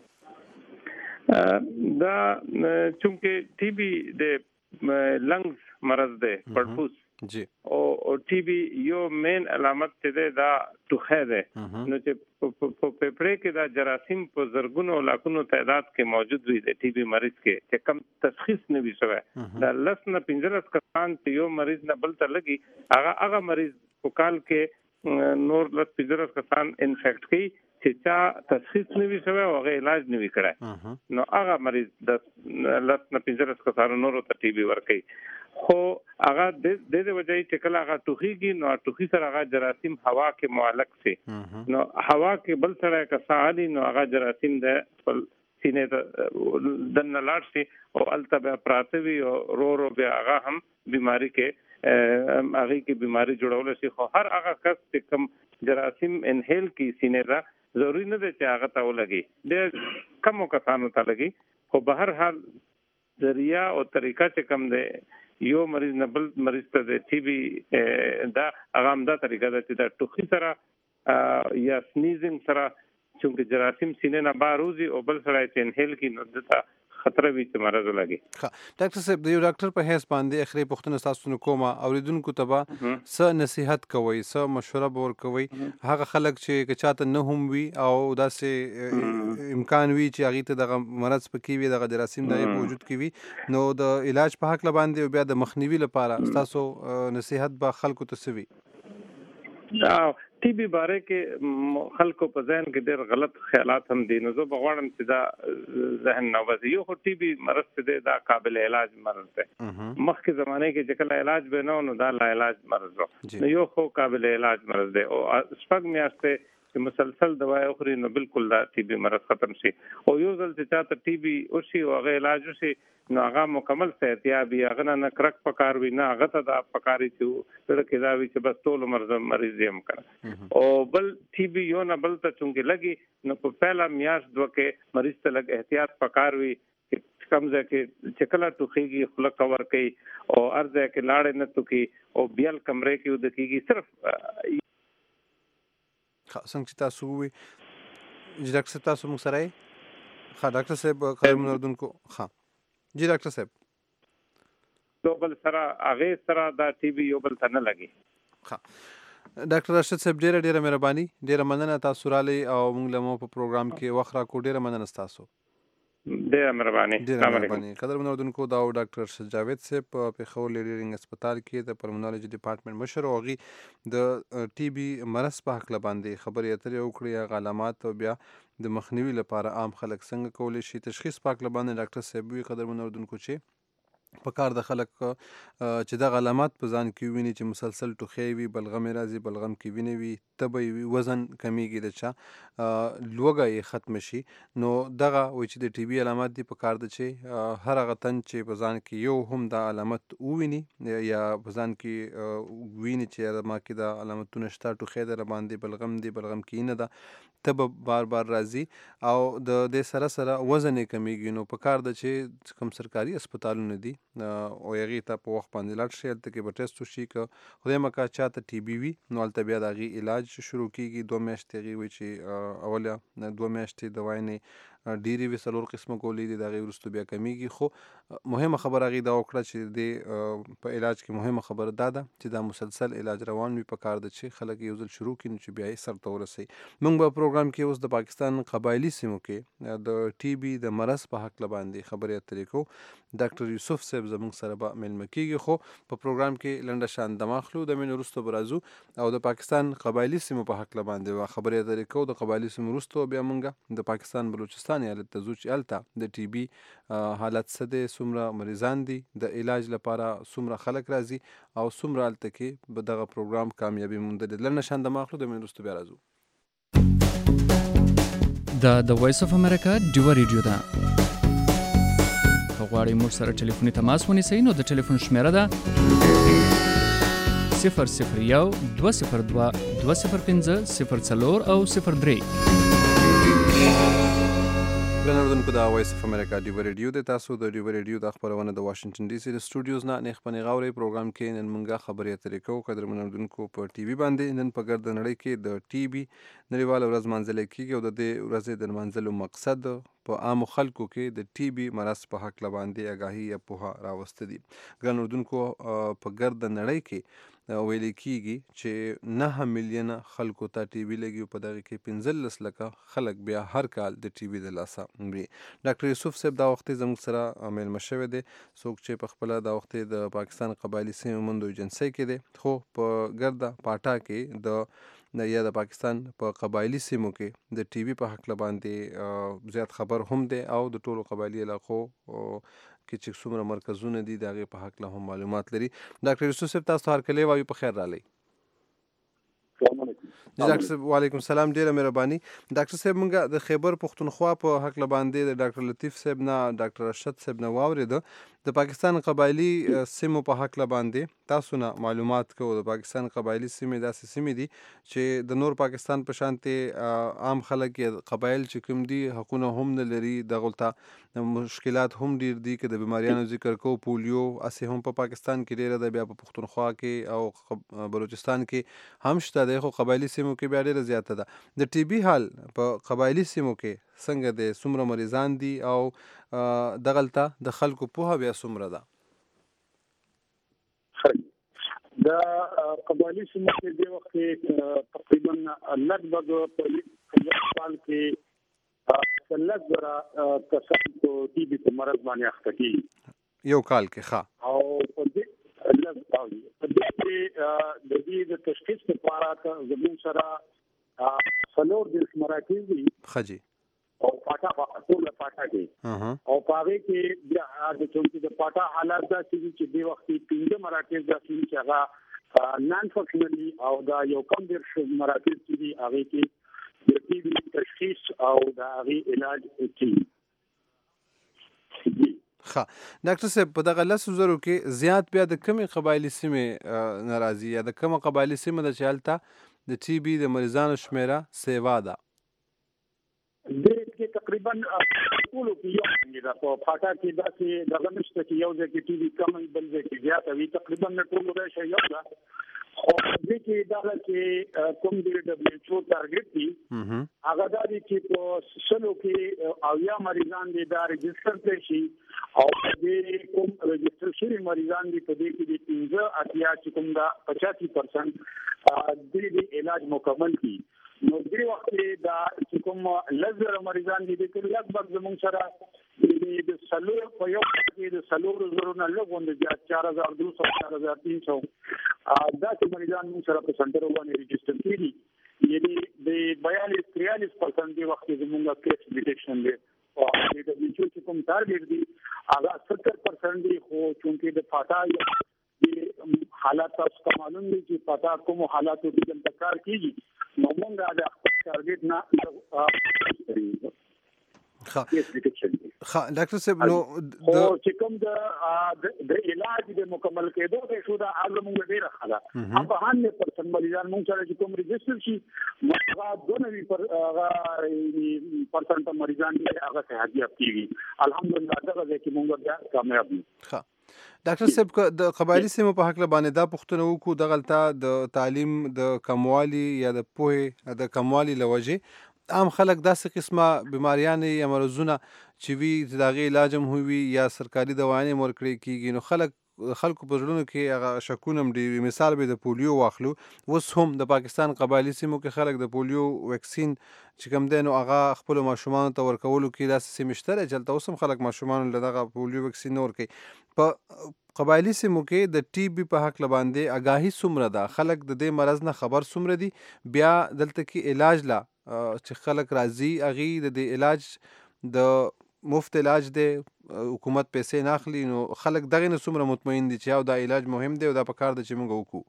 دا چونکې ټي بي د لنګز مرض ده پړپوس جی او ټي بي یو مین علامت ته دا ټوخه ده نو چې په پپړې کې دا جراثیم په زرګونو لاکونو تعداد کې موجود وي د ټي بي مریض کې چې کم تشخیص نه وي شوی دا لس نه پنځلس کسان چې یو مریض نه بل ته لګي هغه هغه مریض په کال کې نور لس پنځلس کسان انفیکټ کی چې چا تشخیص نه وي شوی او هغه علاج نه وي کړی نو هغه مریض د لس نه پنځلس کسانو نورو ته ټي بي ورکړي. خو هغه د دې وجې چې کله هغه ټوخیږي نو ټوخي سره هغه جراثیم هوا کې معلق سي نو هوا کې بل سره کسالي نو هغه جراثیم د سینې ته دنه لاړ شي او التبه پراتوي او رو رو به هغه هم بیماری کې هغه کې بیماری جوړول شي. خو هر هغه کس چې کوم جراثیم انهیل کی سینې را ضروری نه ده چې هغه ته ولګي د کمو کسانو ته لګي. خو به هر حال ذریعہ او طریقہ چې کوم ده یو مریض نه بل مریض ته د ټي بي دا هغه هم دا طریقه ده چې دا ټوخي سره یا سنیزینګ سره چې جراثیم سینې نه بهر وځي او بل سره چې انهیل کی نو دته خطر وي چې مرض ولګي. ښه ډاکټر صاحب د یو ډاکټر په حیث باندې اخري پوښتنه تاسو نه کومه اوریدونکو ته به څه نصیحت کوئ څه مشوره به ورکوئ هغه خلک چې که چاته نه هم وي او داسې امکان وي چې هغې ته دغه مرض پکې وي دغه جراثیم د هغې په وجود کې وي نو د علاج په هکله باندې او بیا د مخنیوي لپاره ستاسو نصیحت به خلکو ته څه وي؟ ټي بي باره کې خلکو په ذهن کې ډېر غلط خیالات هم دي نو زه به غواړم چې دا ذهن نه وځي. یو خو ټي بي مرض چې دا قابل علاج مرض دی مخکې زمانه کې چې کله علاج به نه نو دا لا علاج مرض نو یو خو قابل علاج مرض دی او شپږ میاشتې چې مسلسل دوا اخري نو بالکل دا ټي بي مرض ختم شي او یو ځل چې چاته ټي بي وشي او هغه علاج وشي نو هغه مکمل صحتیاب وي هغه نه کرک پکار وي نه هغه ته دا پکاري چې سره کې دا وي چې بس ټول مرض مریض یې مکړه او بل ټي بي یو نه بل ته چونګې لګي نو په پهلا میاشت دوکه مریض ته لګ احتیاط پکار وي کم ځکه چې کله ټوخیږي خلک کور کوي او ارزه کې لاړې نه توکي او بیل کمرې کې ودکېږي صرف څنګه چې تاسو وي جی ډاکټر صاحب تاسو موږ سره یې ښه ډاکټر صاحب خبرونه اردوونکو ښه جی ډاکټر صاحب یو بل سره هغې سره دا ټي بي یو بل ته نه لګي. ښه ډاکټر راشد صاحب ډېره ډېره مهرباني ډېره مننه تاسو رالی او موږ له مو په پروګرام کې وخت راکړو ډېره مننه ستاسو ډېره مهرباني ډېره مهرباني قدرمنو اردوونکو دا و ډاکټر راشد جاوید صاحب په پېښور لیډرینګ هسپتال کې د پلمونالوجي ډپارټمنټ مشر او هغې د ټي بي مرض په هکله باندې خبرې اترې وکړې هغه علامات او بیا د مخنیوي لپاره عام خلک څنګه کولی شي تشخیص په هکله باندې ډاکټر صاحب وي قدرمنو اردوونکو چې په کار د خلک چې دغه علامات په ځان کې ویني چې مسلسل ټوخی وي بلغم یې راځي بلغم کې وینې وي تبه وي وزن کمیږي د چا لوږه یې ختمه شي نو دغه وایي چې د ټي بي علامات دي په کار ده چې هر هغه تن چې په ځان کې یو هم دا علامت وویني یا په ځان کې ویني چې ما کې دا علامتونه شته ټوخی در باندې بلغم دی بلغم کې نه ده تبه بار بار راځي او د دې سره سره وزن یې کمیږي نو په کار ده چې کوم سرکاري هسپتالونه دي او هغې ته په وخت باندې لاړ شي هلته کې به ټیسټ وشي که خدای مکړه چاته ټي بي وي نو هلته بیا د هغې علاج شروع کېږي دوه میاشتې هغې وایي چې اوله دوه میاشتې دوای نه ډېرې وي څلور قسمه ګولۍ دي د هغې وروسته بیا کمیږي خو مهمه خبره هغې دا وکړه چې د په علاج کې مهمه خبره دا ده چې دا مسلسل علاج روان وي په کار ده چې خلک یو ځل شروع کړي نو چې بیا یې سرته ورسوي. موږ به پروګرام کې اوس د پاکستان قبایلي سیمو کې د ټي بي د مرض په هکله باندې خبرې اترې کوو ډاکټر یوسف صاحب زموږ سره به میلمه کېږي خو په پروګرام کې لنډه شان دم اخلو د مینې وروسته به راځو او د پاکستان قبایلي سیمو په هکله باندې به خبرې اترې کوو د قبایلي سیمو وروسته بیا موږ د پاکستان بلوچستان ایالت ته ځو چې هلته د ټي بي حالت څه دی څومره مریضان دي د علاج لپاره څومره خلک راځي او څومره هلته کې به دغه پروګرام کامیابي موندلی لنډه شان دم اخلو د مینې وروسته بیا راځو. دا د وایس اف امریکا ډیوه ریډیو ده. غواړئ موږ سره ټلیفوني تماس ونیسئ نو د ټلیفون شمیره ده صفر صفر یو دوه صفر دوه دوه صفر پنځه صفر څلور او صفر درې. ګرانو اوریدونکو د وایس اف امریکا ډیو ریډیو د تاسو د ډیو ریډیو د خبرونه د واشنگټن ډي سي د سټوډیوز نه نه خپنې غاوري پروګرام کې نن مونږه خبرې اترې کوو. قدرمن اوریدونکو په ټي وي باندې نن په ګرد نړۍ کې د ټي بي نړیواله ورځ مانځل کېږي او د دې ورځې د منځلو مقصد په عام خلکو کې د ټي بي مرض په حق باندې آگاهي یا پوهه راوسته دي. ګرانو اوریدونکو په ګرد نړۍ کې ویل کېږي چې نه میلیونه خلکو ته ټي بي لګي او په دغه کې پنځلس لکه خلک بیا هر کال د ټي بي د لاسه مري. ډاکټر یوسف صاحب دا وخت زموږ سره میلمه شوی دی، څوک چې په خپله دا وخت د پاکستان قبایلي سیمې موندو ایجنسۍ کې دی، خو په ګرده پاټا کې د یا د پاکستان په قبایلي سیمو کې د ټي بي په حق باندې زیات خبر هم دی او د ټولو قبایلي علاقو کې چې څومره مرکزونه دي د هغې په حق هم معلومات لري. ډاکټر یوسف صاحب تاسو ته هرکلی وایو، په خیر راغلی. ډاکټر صاحب وعلیکم السلام، ډیره مهرباني. ډاکټر صاحب موږ د خیبر پښتونخوا په حق باندې د ډاکټر لطیف صاحب نه ډاکټر ارشد صاحب نه واورېده د پاکستان قبایلي سیمو په حق باندې تاسو نه معلومات کوو. د پاکستان قبایلي سیمې داسې سیمې دي چې د نور پاکستان په شانتې عام خلک قبایل چې کوم دي حقونه هم نه لري، دغه ته مشکلات هم ډیر دي. که د بیماریانو ذکر کوو پولیو اسې هم په پاکستان کې ډیره ده، بیا په پښتونخوا کې او بلوچستان کې هم شته دی، خو قبایلي سیمو کې بیا ډیره زیاته ده. د ټي بي حال په قبایلي سیمو کې څنګه دی؟ څومره مریضان دي او دغلته د خلکو پوهه بیا څومره ده؟ د قبایلي سیمو کې د وخت تقریبا لږ په یو سال کې لږ زره کسان په ټي بي په مرض باندې اخته کېږي یو کال کې. ښه، او په دې لږ په دې کې د دې د تشخیص لپاره زموږ سره څلور دېرش مراکز دي. ښه جي. او پاټا ټول پاټا کې او پاغه کې بیا د چونکې د پاټا حالات دا چې د وخت پنځه مراکز د چې هغه نان فنکشنالي او دا یو کم دېرش مراکز دي هغه کې د ټي بي تشخیص او د هغه علاج کوي. ښه ډاکټر صاحب په دغه لسو زرو کې زیات بیا د کومې قبایلي سیمې ناراضي یا د کومه قبایلي سیمه ده چې هلته د ټي بي د مریضانو شمیره سیوا ده؟ دې تقریبا ټولو کې یو څنګه ده. په پاټا کې داسې دغه نشته چې یو ځای کې ټي بي کم بل ځای کې زیات وي، تقریبا ټولو دا شی یو ده. خو دې کې دا چې کوم د دبليو ایچ او ټارګټ دي هغه دا دي چې په سلو کې او یا مریضان دي دا ريجستر کړي شي او دې کوم ريجستر شوی مریضان دي په دې کې د پنځه اتیا چې کوم دا پچاسی پرسنټ د علاج مکمل کی. نو دې وخت دا چې کوم لزر مریضان دي چې لږ زموږ سره د سلور په یو کې د سلور زرو نه لږوند دي چار هزار دو سو چار هزار تین سو دا چې مریضان موږ سره په سنټر باندې ريجستر کړي، یعنی د بیالیس تریالیس پرسنټ دی وخت زموږ کیس ډیټیکشن دی او د دبليو چې کوم ټارګټ دی هغه ستر پرسنټ دی. خو چونکې د پاټا حالات تاسو معلوم دي چې پاټا کوم حالاتو کې د کار کیږي نو موږ دا ټارګټ نه کوي. ښه ډاکټر صاحب نو چې کوم د علاج د مکمل کېدو د شو دا هغه موږ ډیره خلا هم په هغه پرسنټ مریضان موږ سره چې کوم ريجستر شي هغه دونوي پر هغه پرسنټ مریضان دي هغه ته حاضر کیږي. الحمدلله دا چې موږ بیا کامیاب یو. ښه ډاکټر صاحب د قبایلي سیمو په حق باندې دا پوښتنه وکړو دغلته د تعلیم د کموالي یا د پوهې د کموالي له وجې عام خلک داسې قسمه بیماریانې یا مرضونه چې وي د هغې علاج هم وي یا سرکاري دوايانې هم ورکړی کېږي، نو خلک خلکو په زړونو کې هغه شکونه هم ډېر وي. مثال به د پولیو واخلو، اوس هم د پاکستان قبایلي سیمو کې خلک د پولیو ویکسین چې کوم دی نو هغه خپلو ماشومانو ته ورکولو کې داسې سیمې شته دی چې هلته اوس هم خلک ماشومانو له دغه پولیو ویکسین نه ورکوي. په قبایلي سیمو کې د ټي بي په حق باندې آګاهي څومره ده؟ خلک د دې مرض نه خبر څومره دي؟ بیا دلته کې علاج لا چې خلک راځي هغې د دې علاج د مفت علاج دی، حکومت پیسې نه اخلي، نو خلک دغې نه څومره مطمئن دي چې او دا علاج مهم دی او دا پکار ده چې موږ وکړو؟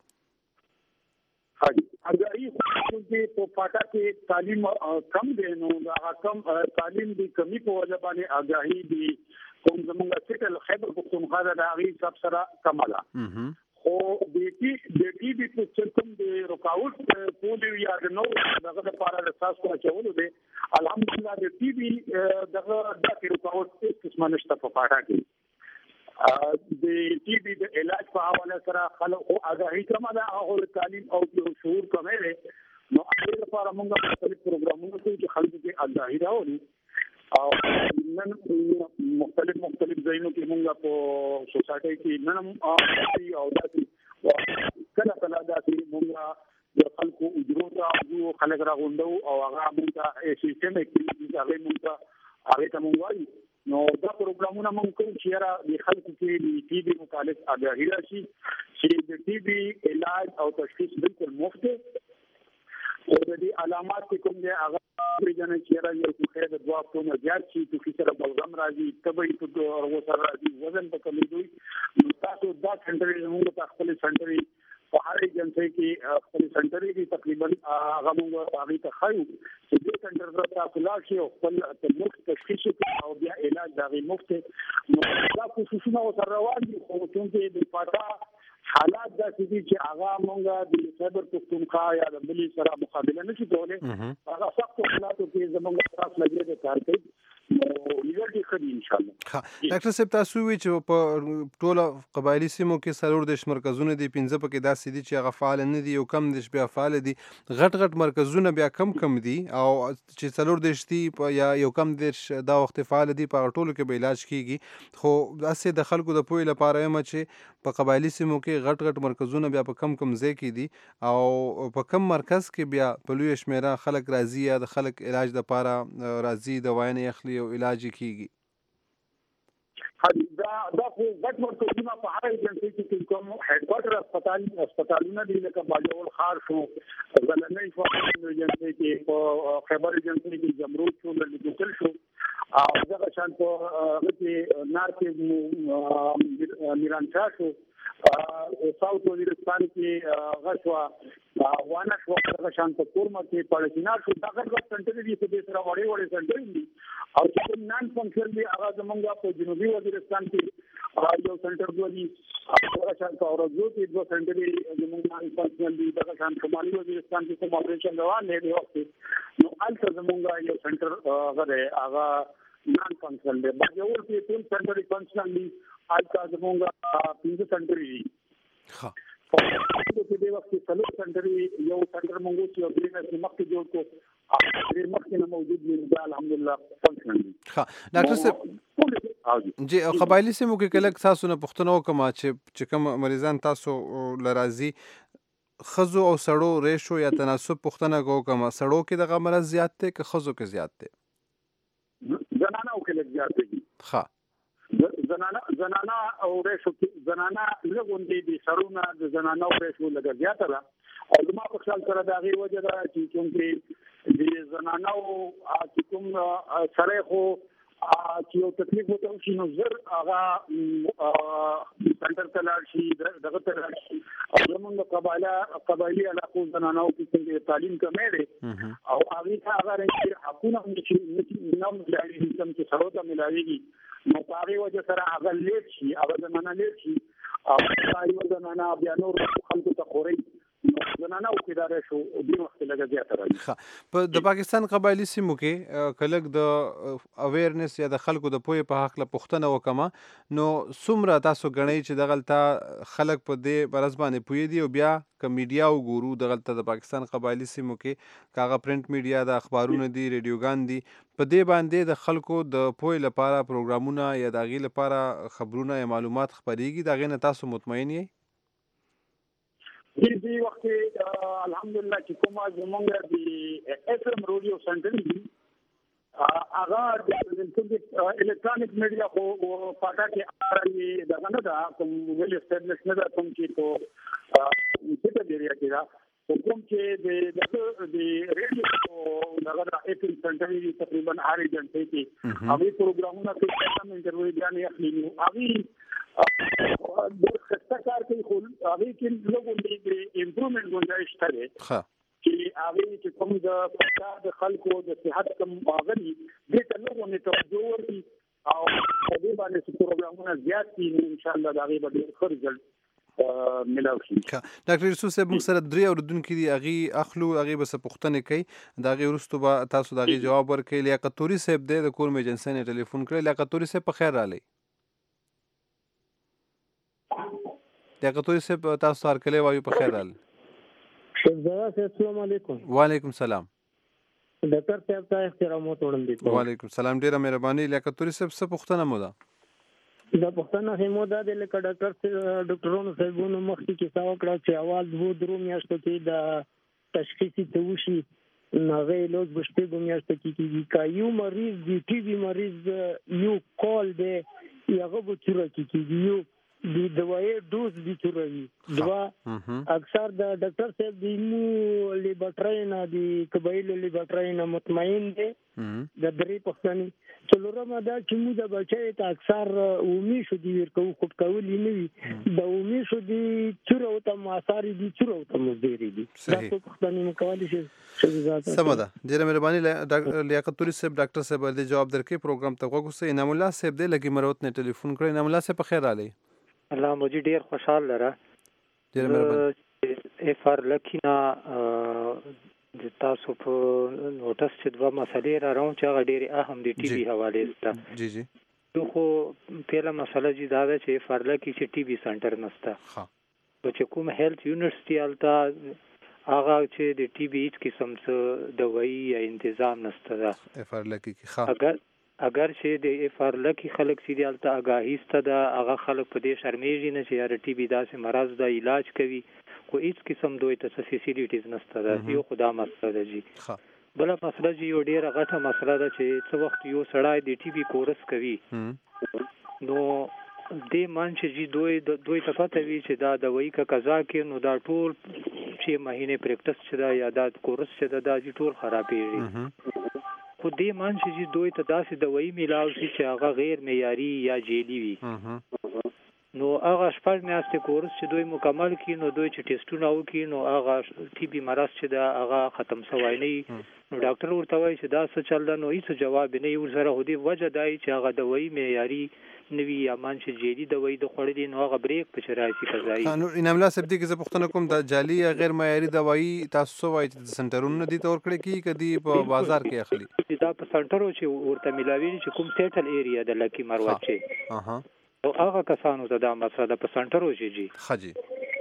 اګاهي چې په پاټا کې تعلیم کم دی نو دا کم تعلیم دی کمی په وجه باندې اګاهي دی کوم زمونږ سټل خیبر پختونخوا د هغه حساب سره کماله خو د دې د دې د سیستم د رکاوټ پولیو یا د نو دغه لپاره د اساس کو چولو دي الحمدلله د ټي بي دغه د رکاوټ هیڅ قسم نشته په پاټا کې د ټي بي د علاج په حواله سره خلکو آگاهي کماله او تعلیم او شعور کمه نو هغه لپاره موږ مختلف پروګرامونه کوي چې خلکو کې آگاهي راوړي او نن مختلف مختلف ځایونو کې موږ په سوسایټي کې نن او داسې کله کله داسې موږ د خلکو اجرو ته خلک راغونډو او هغه موږ سیستم کې هغه موږ هغه ته موږ وایي نو دا پروګرامونه موږ کوم چې را د خلکو کې د ټي بي متعلق آگاهي راشي چې د ټي بي علاج او تشخیص بالکل مفت دی او د دې علامات کوم دي هغه پرېږنه چې را یو څه د دوا په نظر چې د فکر بلغم راځي تبې په ورو سره راځي وزن په کمی دوی نو تاسو دا سنټر موږ په خپل سنټر په هر ایجنسي کې خپل سنټر کې تقریبا هغه موږ هغه ته خایو چې دې سنټر ته تاسو لاړ شئ او خپل مفت تشخیص او بیا علاج دغه مفت نو دا خصوصونه سره روان دي خو چې د پاټا حالات دا چې هغه مونږه د خیبر پختونخوا یا د بلی سره مقابله نشي کولای هغه سخت حالاتو کې زموږ تاسو لګي د کار کوي نو ریزلټ ښه ان شاء الله. ډاکټر صاحب تاسو وی چې په ټوله قبایلی سیمو کې سلور د مرکزونه دي پنځه پکې داسې دي چې هغه فعال نه دي او کم د بیا فعال دي غټ غټ مرکزونه بیا کم کم دي او چې سلور د شتي یا یو کم د دا وخت فعال دي په ټولو کې به علاج کیږي خو اسې د خلکو د پوهې لپاره یم چې په قبایلی سیمو کې غټ غټ مرکزونه بیا په کم کم ځای کې دي او په کم مرکز کې بیا په لوی شمیره خلک راځي یا د خلک علاج لپاره راځي دوايانې اخلي او علاج کیږي. دا دا خو غټ مرکزونه په هر ایجنسي کې کوم هډ کوارټر هسپتال هسپتالونه دي لکه باجوړ خار شو زلنې شو ایجنسي کې په خیبر ایجنسي کې جمرود شو لږ شو او دا شان په هغه نار کې میرانچا شو ساوث وزیرستان کې غشوا وانا شو دا شان په کورما کې پالچینا شو دا غټ سنټر دي چې سره وړي وړي سنټر دي او چې نان فنکشن دي هغه زمونږ په جنوبي وزیرستان کې یو سنټر دی دا شان په اورزو کې دوه سنټر دي زمونږ نان فنکشن دي دا شان شمالي وزیرستان کې کوم اپریشن روان دی وخت نو الته زمونږ یو سنټر غره هغه نان فنکشن دی باجوړ کې ټول سنټر فنکشن دي الته زمونږ پنځه سنټر دي ها په دې وخت کې څلور سنټر یو سنټر مونږ چې د دې مخکې جوړ کو هغه مخکې نه موجود دی الحمدلله فنکشن دي. ها ډاکټر صاحب جی قبایلی سیمو کې کله تاسو نه پښتنو کوم چې چې کوم مریضان تاسو لرازي خزو او سړو ریشو یا تناسب پښتنه کو کوم سړو کې دغه مرض زیات دی که خزو کې زیات دی؟ زنانه او کې زیات دی. ها زنانه زنانه او ریشو زنانه لګوندې دي سرونه د زنانه او ریشو لګ زیاته ده او زما په خیال سره دا غي وجه ده چې کوم د زنانه او چې کوم سره خو چې یو تکلیف وته شي نو زر هغه سنټر ته لاړ شي دغه ته لاړ شي او زمونږ قبایله قبایلی علاقو زنانه او کې تعلیم کمې ده او هغه ته هغه رنګ حقونه چې نوم لري چې سره ته ملایي نو هغه وجه سره هغه لیټ شي هغه زمانه لیټ شي او هغه زمانه بیا نور خلکو ته خوري زنانه او کډاره شو د وخت لګا زیاته راځي په د پاکستان قبایلی سیمو کې کلک د اویرنس یا د خلکو د پوهې په حق له پښتنه وکما نو څومره تاسو غنئ چې دغلطه خلک په دې برز باندې پوهې دي او بیا ک میډیا وګورو دغلطه د پاکستان قبایلی سیمو کې کاغه پرنٹ میډیا د اخبارونه دي ریډیوګان دي په دې باندې د خلکو د پوهې لپاره پروګرامونه یا د غي لپاره خبرونه یا معلومات خبريږي دا غنه تاسو مطمئن یې؟ دې دې وخت الحمدلله چې کومه زمونږ د اف ام رادیو سنټر دی هغه د الکترونیک میډیا خو پاټا کې راځي دا نه دا کوم ویل اسټابلیش نه دا کوم چې په څه ته دی راځي کوم چې د د ریډیو دغه د اف ام سنټر دی تقریبا هر ایجنسي کې هغه پروګرامونه کې کوم انټرویو بیان اخلي هغه د خستکار کوي خو هغه کې لوګو د امپروومنت گنجائش شته چې هغه چې کوم د د خلکو د صحت کم باغني د ټولو نه توجه ورکړي او په دې باندې چې پروګرامونه زیات دي ان شاء الله دا غي به ډېر ښه رزلټ ملاو شي. ډاکټر یوسف صاحب موږ سره درې اوریدونکي دي هغې اخلو هغې به څه پوښتنې کوي د هغې وروستو به تاسو د هغې جواب ورکوئ. لیاقت توري صاحب دی د کور ایجنسۍ نه ټلیفون کړی. لیاقت توري صاحب په خیر راغلی. لیاقت توري صاحب تاسو ته هرکلی وایو په خیر راغلی. السلام علیکم. وعلیکم سلام. ډاکټر صاحب ته احترامات وړاندې کوم. وعلیکم سلام. ډېره مهرباني. لیاقت توري صاحب څه پوښتنه مو ده؟ دا پښتنه همو دا د لکه ډاکټر ډاکټرونو صاحبونو مخکې کې څه وکړه چې اول دوه درو میاشتو کې د تشخیصي ته وشي هغه علاج به شپږو میاشتو کې کېږي. که یو مریض د ټي بي مریض یو کال دی هغه به څومره کې کېږي؟ یو د دوایي دوز د څومره وي؟ دوه اکثر د ډاکټر صاحب د ایمو لیبارټرۍ نه د قبایلو لیبارټرۍ نه مطمئن دی. د درې پښتنې څلورمه دا چې موږ د بچی ته اکثر اومیشو دي ورکوو خوب کولی نه وي د اومیشو دي څومره ورته مؤثرې دي څومره ورته مضرې دي. دا څو پښتنې مو کولی شي. سمه ده. ډېره مهرباني لیاقت توري صاحب. ډاکټر صاحب دې جواب درکړي. پروګرام ته غوږ اوسئ. انعام الله صاحب دی لګي مروت نه ټلیفون کړی. انعام الله صاحب په خیر راغلی. الله مو جی ډېر خوشحال لره. ډېره مهرباني. اف ار لکینا د تاسو په نوټس چې دوه مسلې را روان چې هغه ډېرې اهم دي ټي بي حوالې سره. جی جی. نو خو پیله مسله چې دا ده چې اف ار لکي چې ټي بي سنټر نشته. ښه. نو چې کوم هیلث یونیورسټي هلته هغه چې د ټي بي هیڅ قسم څه دوايي یا تنظیم نشته ده. اف ار لکي کې ښه. اگر اگر چې د اف ار لکي خلک چې هلته آګاهي سته ده هغه خلک په دې شرمېږي نه چې یاره ټي بي داسې مرض ده علاج کوي خو هیڅ قسم دوی ته څه فیسیلیټیز نشته ده. یو خو دا مسله ده جي. بله مسله چې یو ډېره غټه مسله ده چې څه وخت یو سړی د ټي بي کورس کوي نو دې من چې جي دوی دوی ته پته وي چې دا دوايي که قضا کې نو دا ټول چې مهینې پریکټس چې ده یا دا کورس چې ده دا جي ټول خرابېږي. خو دې من چې جي دوی ته داسې دوايي میلاو شي چې هغه غیر معیاري یا جیلي وي نو هغه شپږ میاشتې کورس چې دوی مکمل کړي نو دوی چې ټیسټونه وکړي نو هغه ټي بي مرض چې ده هغه ختم شوی نه وي نو ډاکټر ورته وایي چې دا څه چل ده نو هېڅ جواب نه وي ورسره. خو دې وجه دا وي چې هغه دوايي معیاري نه وي یا من چې جیلي دوايي د خوړلې نو هغه بریک پکې راشي قضایي. انعام الله صاحب دې کې زه پوښتنه کوم د جعلي یا غیر معیاري دوايي تاسو څه وایي چې سنټرونو نه دي ته ورکړی کېږي که دې په بازار کې اخلي؟ دا په سنټرو چې ورته میلاوېږي چې کوم سیټل ایریا د لکي مروت چې او هغه کسانو ته دا مسله ده په سنټرو چې جي. ښه جي.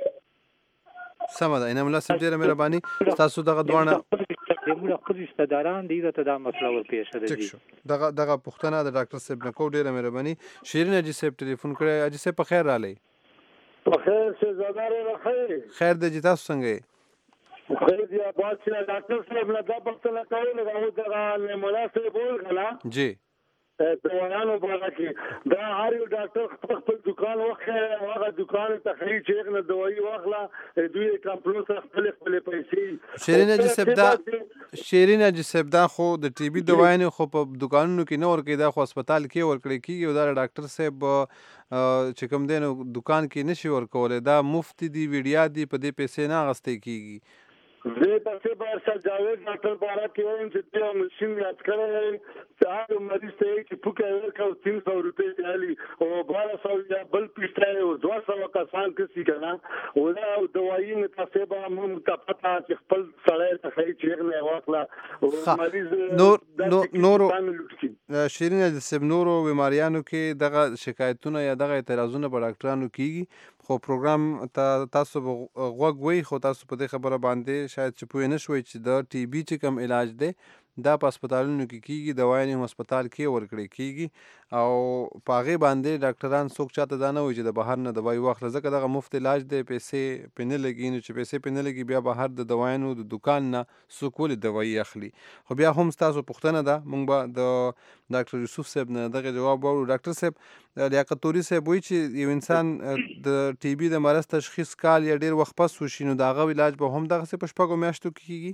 سمه ده. انعام الله صاحب ډېره مهرباني. ستاسو دغه دواړه زموږ خپل رشته داران دي ته دا مسله ورپېښه ده جي. دغه دغه پوښتنه د ډاکټر صاحب نه کوو. ډېره مهرباني. شیرین حاجي صاحب ټلیفون کړی. حاجي صاحب په خیر راغلی. په خیر شهزاده خیر. خیر دی جي. تاسو څنګه یې؟ خیر دی. بادشاه ډاکټر صاحب نه دا پوښتنه کوله دا دغه مولا صاحب وکړه جی دوانانو باندې کې دا هر یو ډاکټر خپل دکان وخه هغه دکان ته خرید چې نه دوايي واخله دوی کمپیوټر سره خپل خپل پیسې. شیرین حاجي صاحب دا شیرین حاجي صاحب دا خو د ټي بي دوايي خو په دکانونو کې نه ورکې دا خو هسپتال کې ورکړي کېږي او دا ډاکټر صاحب چې کوم دی نو دکان کې نشي ورکولی. دا مفت دي ویډیا دي په دې پیسې نه اخیستې کېږي. زه تاسو به سر جاوید ډاکټر بارا کې وایم چې دا ماشين یاد کړی چې هغه مریض ته چې پوکه ورکاو تین سو روپے دی او بارہ سو یا بل پیټه او دوه سو کسان کسي کنه او دا دوايي نه تاسو به مون ته پتا چې خپل سړی ته خري چیر نه واخلا او مریض نور نور شیرین حاجي صاحب نورو بیماریانو کې دغه شکایتونه یا دغه اعتراضونه په ډاکټرانو کېږي خو پروګرام ته تاسو غوږ وئ خو تاسو په دې خبره باندې شاید چې پوه نه شوئ چې د ټي بي چې کوم علاج دی دا په هسپتالونو کې کېږي دوايي هم هسپتال کې ورکړی کېږي او په هغې باندې ډاکټران څوک چاته دا نه وایي چې د بهر نه دوايي واخله ځکه دغه مفت علاج دی پیسې پرې نه لګي نو چې پیسې پرې نه لګي بیا بهر د دوايانو د دکان نه څوک ولې دوايي اخلي. خو بیا هم ستاسو پوښتنه ده موږ به د ډاکټر یوسف صاحب نه دغه جواب واورو. ډاکټر صاحب لیاقت توري صاحب وایي چې یو انسان د ټي بي د مرض تشخیص کال یا ډېر وخت پس وشي نو د هغه علاج به هم دغسې په شپږو میاشتو کې کېږي.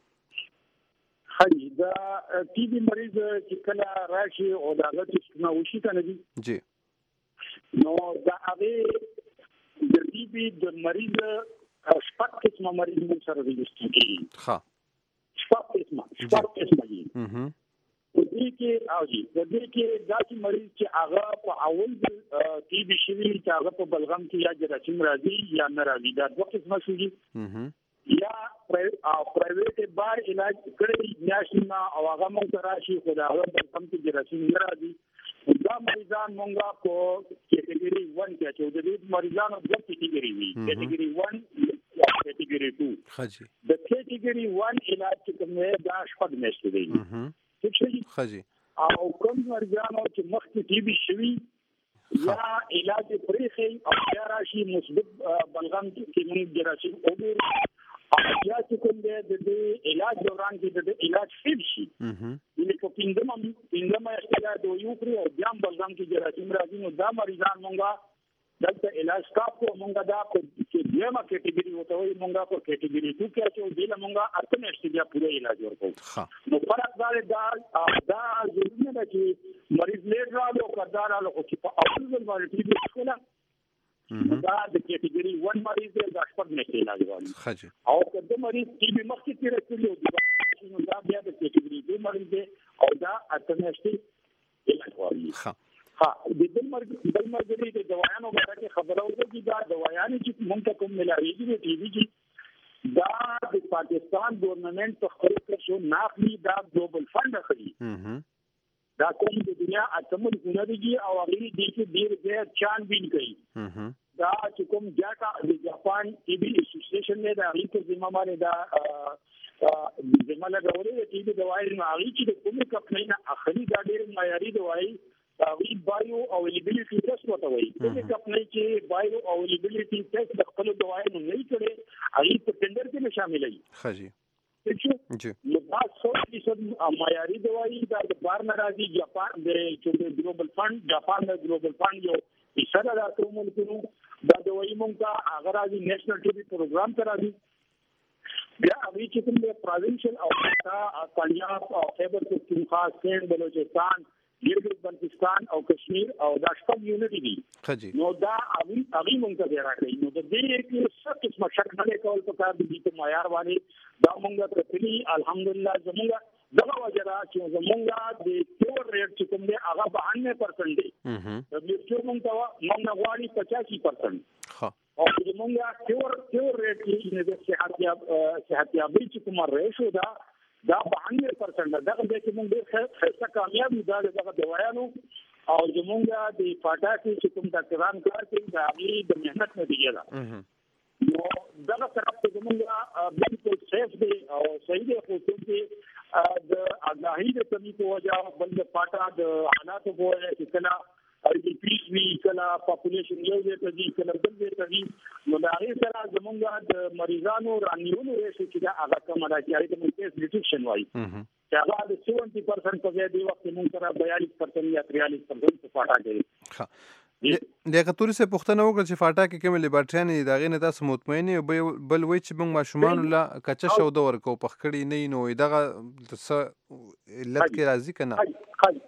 خالی دا ټي بي مریض چې کله راشي او دا هغه چې وشي کنه دي جی نو دا هغه د ټي بي د مریض شپږ قسمه مریض موږ سره ريجستر کیږي. ښه شپږ قسمه شپږ قسمه دي. اها په دې دې کې او جی د دې کې داسې مریض چې هغه په اول د ټي بي شوی چې هغه په بلغم کې یا جراثیم راځي یا نه راځي دا دوه قسمه شي یا پرایویټ بار علاج کړی میاشتنا او هغه مونږ راشي خو دا هغه بلغم کې جراثیم نه راځي دا مریضان مونږه په کیټګوري ون کې چې د دې مریضانو د کیټګوري وي کیټګوري ون کیټګوري ټو خاجي د کیټګوري ون علاج چې کومه دا شپږ میاشتې دی څه شي خاجي او کوم مریضانو چې مخکې ټي بي شوی یا علاج پرېخي او یا راشي مثبت بلغم کې موږ جراثیم وګورو او یا چې کوم د علاج دوران کې د علاج فیل شي یعنی په پینځم پینځم اشتیا د یو پر او بیا بلغم کې جراثیم راځي نو دا مریضان مونږه دلته علاج تاسو مونږه دا چې دیمه کیټګوري وته وي مونږه په کیټګوري ټو کې چې دله مونږه اته اشتیا پوره علاج ورکوو نو فرق دا دا دا ضروري نه چې مریض لږ راځي او کډار راځي چې په اول ځل باندې ټي بي شولا دا د کیټګوري ون مریض د اشپړ نه علاج غواړي خاجي او کله مریض ټي بي مخکې تیر کړی دی نو دا بیا د کیټګوري ټو مریض او دا اته اشتیا علاج غواړي ها د بل مرګ بل مرګ د دوايانو باندې خبرو ده چې دا دوايانې چې مونږ ته کوم ملایږي د ټي بي کې دا د پاکستان ګورنمنت په خپل کې شو ناخلي دا ګلوبل فند اخلي دا کوم د دنیا اتمل ګونريږي او هغه دې کې ډیر ډیر چان بین کوي دا چې کوم جاټا د جاپان ټي بي اسوسییشن نه دا هیڅ ذمہ باندې دا ذمہ لګولې ټي بي دوايي نه هغه چې کومه کمپنۍ نه اخلي دا ډیر معیاري دوايي وی بایو اویلیبিলিټی ټیسټ وته وایي چې کمپنۍ چې بایو اویلیبিলিټی ټیسټ د خپل دوايي نه نه کړي هغه په ټینډر کې نه شامل وي خاجي جی نو دا څو فیصد معیاري دوايي دا د بار ناراضي جاپان د چې ګلوبل فند جاپان د ګلوبل فند یو اشاره دا کوم ملکونو دا دوايي مونږه هغه راځي نېشنل ټي بي پروګرام ته راځي بیا هغه چې کوم د پروینشل او تا پنجاب او خیبر پختونخوا سند بلوچستان ګلګت بلتستان او کشمیر او دا شپږ یونټ دي نو دا هغه هغه مونږ ته راغلي نو د دې کې څه قسمه شک نه کول په کار دي چې معیار باندې دا مونږ ته کلی الحمدلله زموږ دغه وجرا چې زموږ د پیور ریټ چې کوم دی هغه باندې پرسنټ دی د دې مونږ ته مونږ غواړي پچاسی پرسنټ ها او زموږ پیور پیور ریټ چې د صحت یاب صحت یابي چې کوم ریشو دا دا باندې پرسنټ دا چې موږ ډېر ښه کامیاب دا دغه دوايانو او زمونږ د پاټا کې کوم ډاکټران کار کوي دا غي د مهنت نتیجه ده نو دا طرف ته زمونږ بالکل سیف دی او صحیح دی خو چې د اګاهي د کمی په وجه بل د پاټا د حالات په وجه چې کله او د پیس وی کله پاپولیشن یو دی ته کله بل دی ته نو دا غي سره زمونږ د مریضانو رانیولو ریشو چې دا هغه کومه راځي چې موږ ټیسټ ډیټیکشن وایي چې هغه د سیونټي پرسنټ په ځای دی وخت موږ سره بیالیس پرسنټ یا تریالیس پرسنټ په پاټا کې ها د کتوري سه پښتنه وکړه چې فاټا کې کوم لیبارټریان دا غي نه تاسو مطمئن یو بل وای چې موږ ماشومان لا کچا شو د ورکو په خړی نه نو دغه علت کې راځي کنه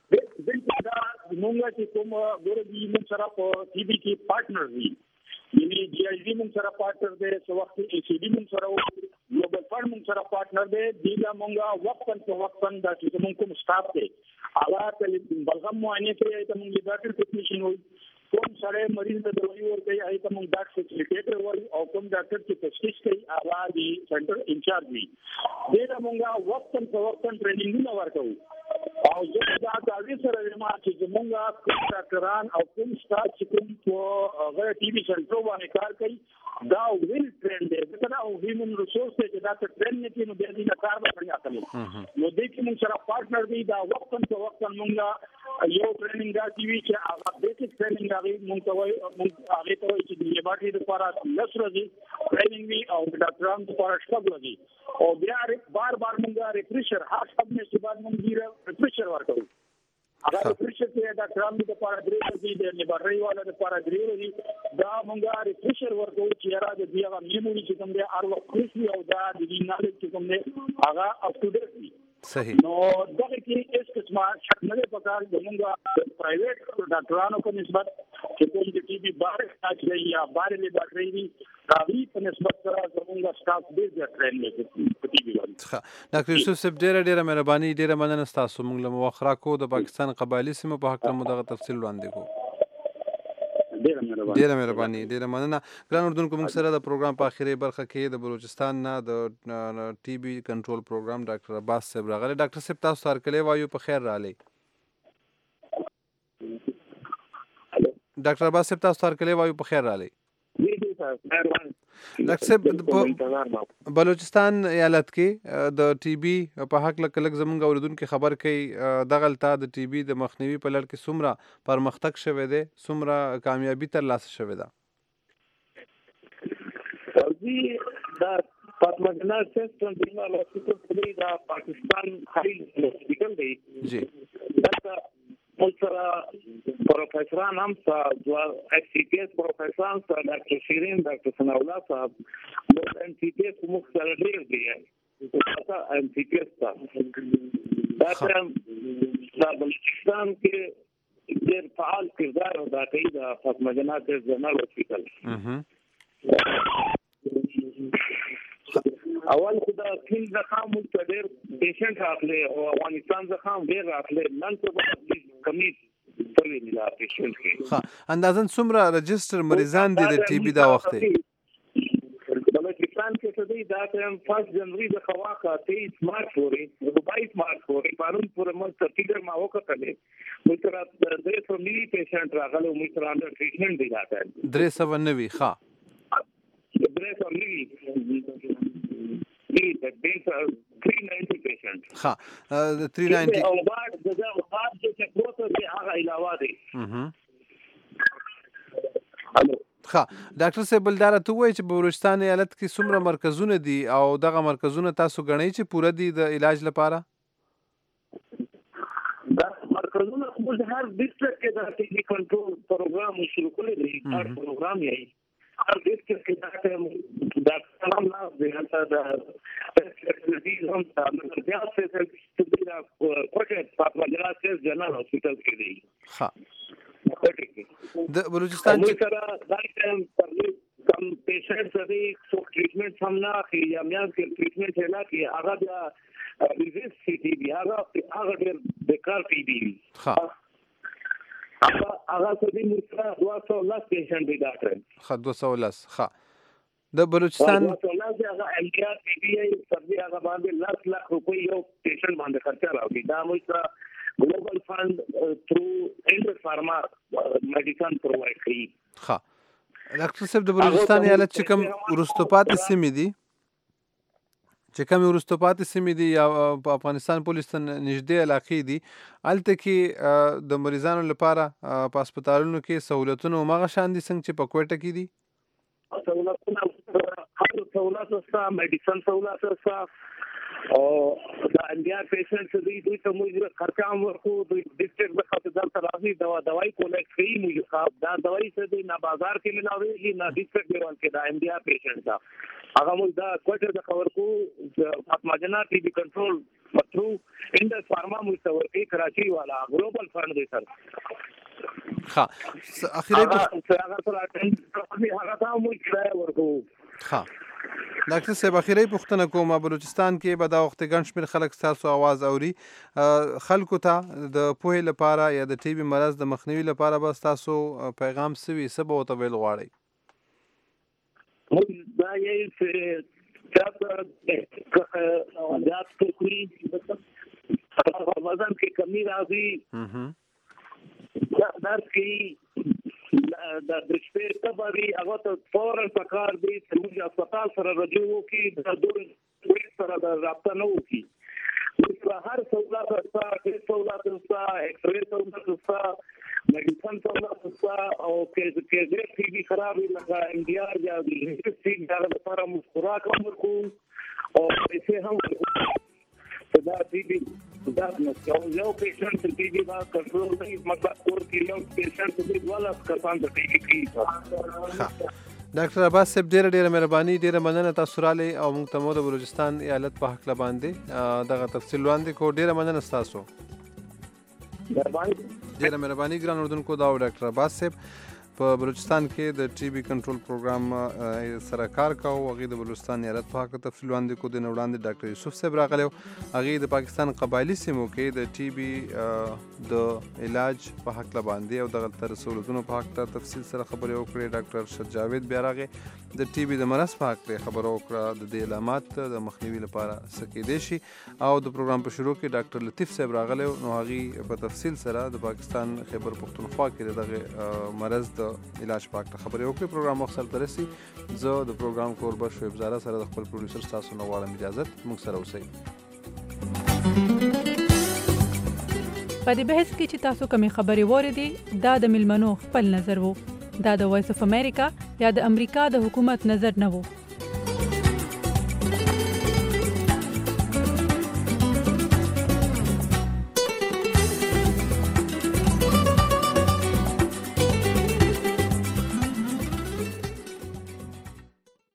مونږه چې کوم ګور دي موږ سره په ټي بي کې پارټنر دي یعنی جی آی ډي موږ سره پارټنر دي څو وخت ای سی ډي موږ سره ګلوبل فند موږ سره پارټنر دي دیګه مونږه وقتن په وقتن دا چې موږ کوم سٹاف دي هغه کله بلغم معاینه کوي ته موږ ډاکټر ټیکنیشن وي کوم سره مریض د دوايي ورکوي هغه ته موږ ډاکټر فیسیلیټیټر وایي او کوم ډاکټر چې تشخیص کوي هغه دی سنټر انچارج وي دا موږ وقتن په وقتن ټریننګ ورکوي او زه دا د دې سره ما چې موږ کوم ډاکټران او کوم سټاف چې کوم په غیر ټي بي سنټر باندې کار کوي دا ویل ټرین دی دا نو هیومن ریسورس چې دا ټرین نه کینو د دې کار باندې اخلي نو د دې موږ سره پارټنر دی دا وقتن په وقتن موږ یو ټریننګ دا چې وی چې هغه بیسیک ټریننګ هغه موږ ته وایي موږ هغه ته وایي چې د لیبارټري لپاره لسره دي ټریننګ وی او ډاکټرانو لپاره شپږ دي او بیا بار بار موږ ریفریشر هر څه نه بعد موږ ډیر ریفریشر ورکوو هغه ریفریشر کې ډاکټرانو لپاره درې دي د لیبارټري والو لپاره درې دي دا موږ ریفریشر ورکوو چې را د دې هغه میموري چې کوم دی هر وخت کړی او دا د دې نالج چې کوم دی هغه اپ ټو ډیټ وي صحیح نو دغه کې اس قسمه شک نه پکار زمونږ پرایویټ ډاکټرانو په نسبت چې کوم د ټي بي بار علاج لري یا بار لیبارټري دي دا وی په نسبت سره زمونږ سټاف ډېر زیات ټرین لري په ټي وي باندې. ډاکټر یوسف صاحب ډېره ډېره مهرباني، ډېره مننه ستاسو. موږ له مؤخره کو د پاکستان قبایلي سیمو په حق مو دغه تفصیل وړاندې کوو. ډېره مهرباني، ډېره مننه. ګران اردوونکو، موږ سره د پروګرام په اخري برخه کې د بلوچستان نه د ټي بي کنټرول پروګرام ډاکټر عباس صاحب راغلی. ډاکټر صاحب تاسو ته هرکلی وایو، په خیر راغلی. ډاکټر عباس صاحب تاسو ته هرکلی وایو، په خیر راغلی. ډاکټر صاحب په بلوچستان ایالت کې د ټي بي په حق لکه لږ زموږ اوریدونکي خبر کوي دغلته د ټي بي د مخنیوي په لړ کې څومره پرمختګ شوی دی، څومره کامیابي ترلاسه شوې ده؟ دا فاطمه جناح سیستم د هاسپټل دا پاکستان هاي هاسپټل دی جی. دا ملترا پروفیسران هم سا جو ایف سی پی ایس پروفیسران سا ډاکټر شیرین ډاکټر ثنا الله صاحب نو ایم سی پی ایس مخ سره ډیر دی دا ایم سی پی ایس تا دا د بلوچستان کې ډیر فعال کردار ادا کوي د فاطمه جناح جنرال هاسپټل. اول خدا کین زخم ته ډیر پیشنټ راغلي او افغانستان زخم ډیر راغلي نن څه کمی تللی دی دا پیشنټ کې. ها اندازن څومره رجستر مریضان دي د ټي بي دا وخت دی؟ بلوچستان کې څه دی دا ټیم فرست جنوري د خواخه تیئیس مارچ پورې بائیس مارچ پورې پرون پورې موږ فګر ما وکړلې موږ تر درې سو ملي پیشنټ راغلي موږ تر انډر ټریټمنټ دی دا ټیم درې سو نوي. ها درې سو ملي دی د ډیټا تhree ninety پیشنټ. ها د three ninety او بعد د بعد چې پروته دی هغه علاوه دی. اها الو ها ډاکټر صاحب بلدار ته وایي چې بلوچستان ایالت کې څومره مرکزونه دي او دغه مرکزونه تاسو غنئ چې پوره دي د علاج لپاره؟ دا مرکزونه موږ هر ډیسټریکټ کې د ټي بي کنټرول پروګرام شروع کړی دی. هر پروګرام یې هر ډیسټریکټ کې دا دا تمام نه دی هلته د فیسیلیټیز هم د بیا فیسیلیټیز د کوټه فاطمه جناح جنرال هاسپټل کې دی. ها د بلوچستان چې سره دا ټیم کم پیشنټ سره څو ټریټمنټ هم نه اخلي یا میان کې ټریټمنټ نه کوي هغه بیا ریزیست سی ټي بي هغه هغه ډېر بیکار ټي بي. ها هغه هغه څه دي موږ دوه سوه لس پیشنټ دی ډاکټر. ها دوه سوه لس. ها د بلوچستان دوه سوه لس هغه ام ټي آر ټي بي سروي هغه باندې لس لک روپۍ یو پیشنټ باندې خرچه راوړي. دا موږ global fund uh, through Indus Pharma uh, medicine provide کړي. ها ډاکټر صاحب د بلوچستان ایالت چې کوم وروسته پاتې سیمې دي چې کوم وروسته پاتې سیمې دي یا په افغانستان پولیس ته نږدې علاقې دي هلته کې د مریضانو لپاره په هسپتالونو کې سهولتونه هماغه شان دي څنګه چې په کوټه کې دي؟ سهولتونه هر سهولت شته، میډیسن سهولت شته او دا انډیا پیشنټ دي دوی ته موږ خرچه هم ورکو. دوی ډیسټریکټ د خپل ځان راځي دوا دوايي کولیکټ کوي موږ دا دوايي څه دي نه بازار کې ملاويږي نه ډیسټریکټ لیول کې دا انډیا پیشنټ دا هغه موږ دا کوټه د خبر کو فاطمه جناح ټي بي کنټرول تھرو انډس فارما موږ ته ورکي کراچي والا ګلوبل فند دی سر. ها اخیری په هغه سره ټنډ هغه ته موږ کرای ورکو. ها ډاکټر صاحب اخیری پوښتنه کوم بلوچستان کې به دا وخت ګڼ شمېر خلک ستاسو आवाज اوري خلکو ته د پوهې لپاره یا د ټي بي مرض د مخنیوي لپاره به ستاسو پیغام سوي څه به ورته ویل غواړئ؟ موږ دا یې چې چاته زیات کوي هغه وزن کې کمی راځي دا درد کې دا د شپې تبري هغه ته فورن پکار دی چې موږ هسپتال سره رجوع وکړي د دوی سره د رابطه نه وکړي. موږ هر سہولت شته، ټیسټ سہولت شته، ایکس رے سہولت شته، میډیسن سہولت شته او کې کې دې ټي بي خراب لګا انډیا یا د ریسټ دا لپاره موږ خوراک هم ورکو او پیسې هم ورکو. دا ټي بي دا نو یو پیشنټ ټي بي دا کنټرول نه مطلب کور کې یو پیشنټ دې والا کسان د ټي بي کې. ډاکټر عباس صاحب ډیره ډیره مهرباني، ډیره مننه تاسو رالی او موږ ته مو د بلوچستان ایالت په حق باندې دغه تفصیل وړاندې کو. ډیره مننه تاسو. مهرباني ډیره مهرباني ګران اردوونکو. دا ډاکټر عباس صاحب په بلوچستان کې د ټي بي کنټرول پروګرام سره کار کاوه. هغې د بلوچستان ایالت په هکله تفصیل وړاندې کړو. د نه وړاندې ډاکټر یوسف صاحب راغلی و. هغې د پاکستان قبایلي سیمو کې د ټي بي د علاج په هکله باندې او دغلته د سهولتونو په هکله تفصیل سره خبرې وکړې. ډاکټر ارشد جاوید بیا راغی د ټي بي د مرض په هکله خبره وکړه، د دې علامات د مخنیوي لپاره څه کیدای شي. او د پروګرام په شروع کې ډاکټر لطیف صاحب راغلی و، نو هغې په تفصیل سره د پاکستان خیبر پښتونخوا کې د دغه مرض د علاج په هکله خبرې وکړې. پروګرام وخت سره ته رسي. زه د پروګرام کوربه شعیب زاره سره د خپل پروډیوسر ستاسو نه غواړم اجازت، موږ سره اوسئ. په دې بحث کې چې تاسو کومې خبرې واورېدې دا د میلمنو خپل نظر و. دا د وایس اف امریکا یا د امریکا د حکومت نظر نه و.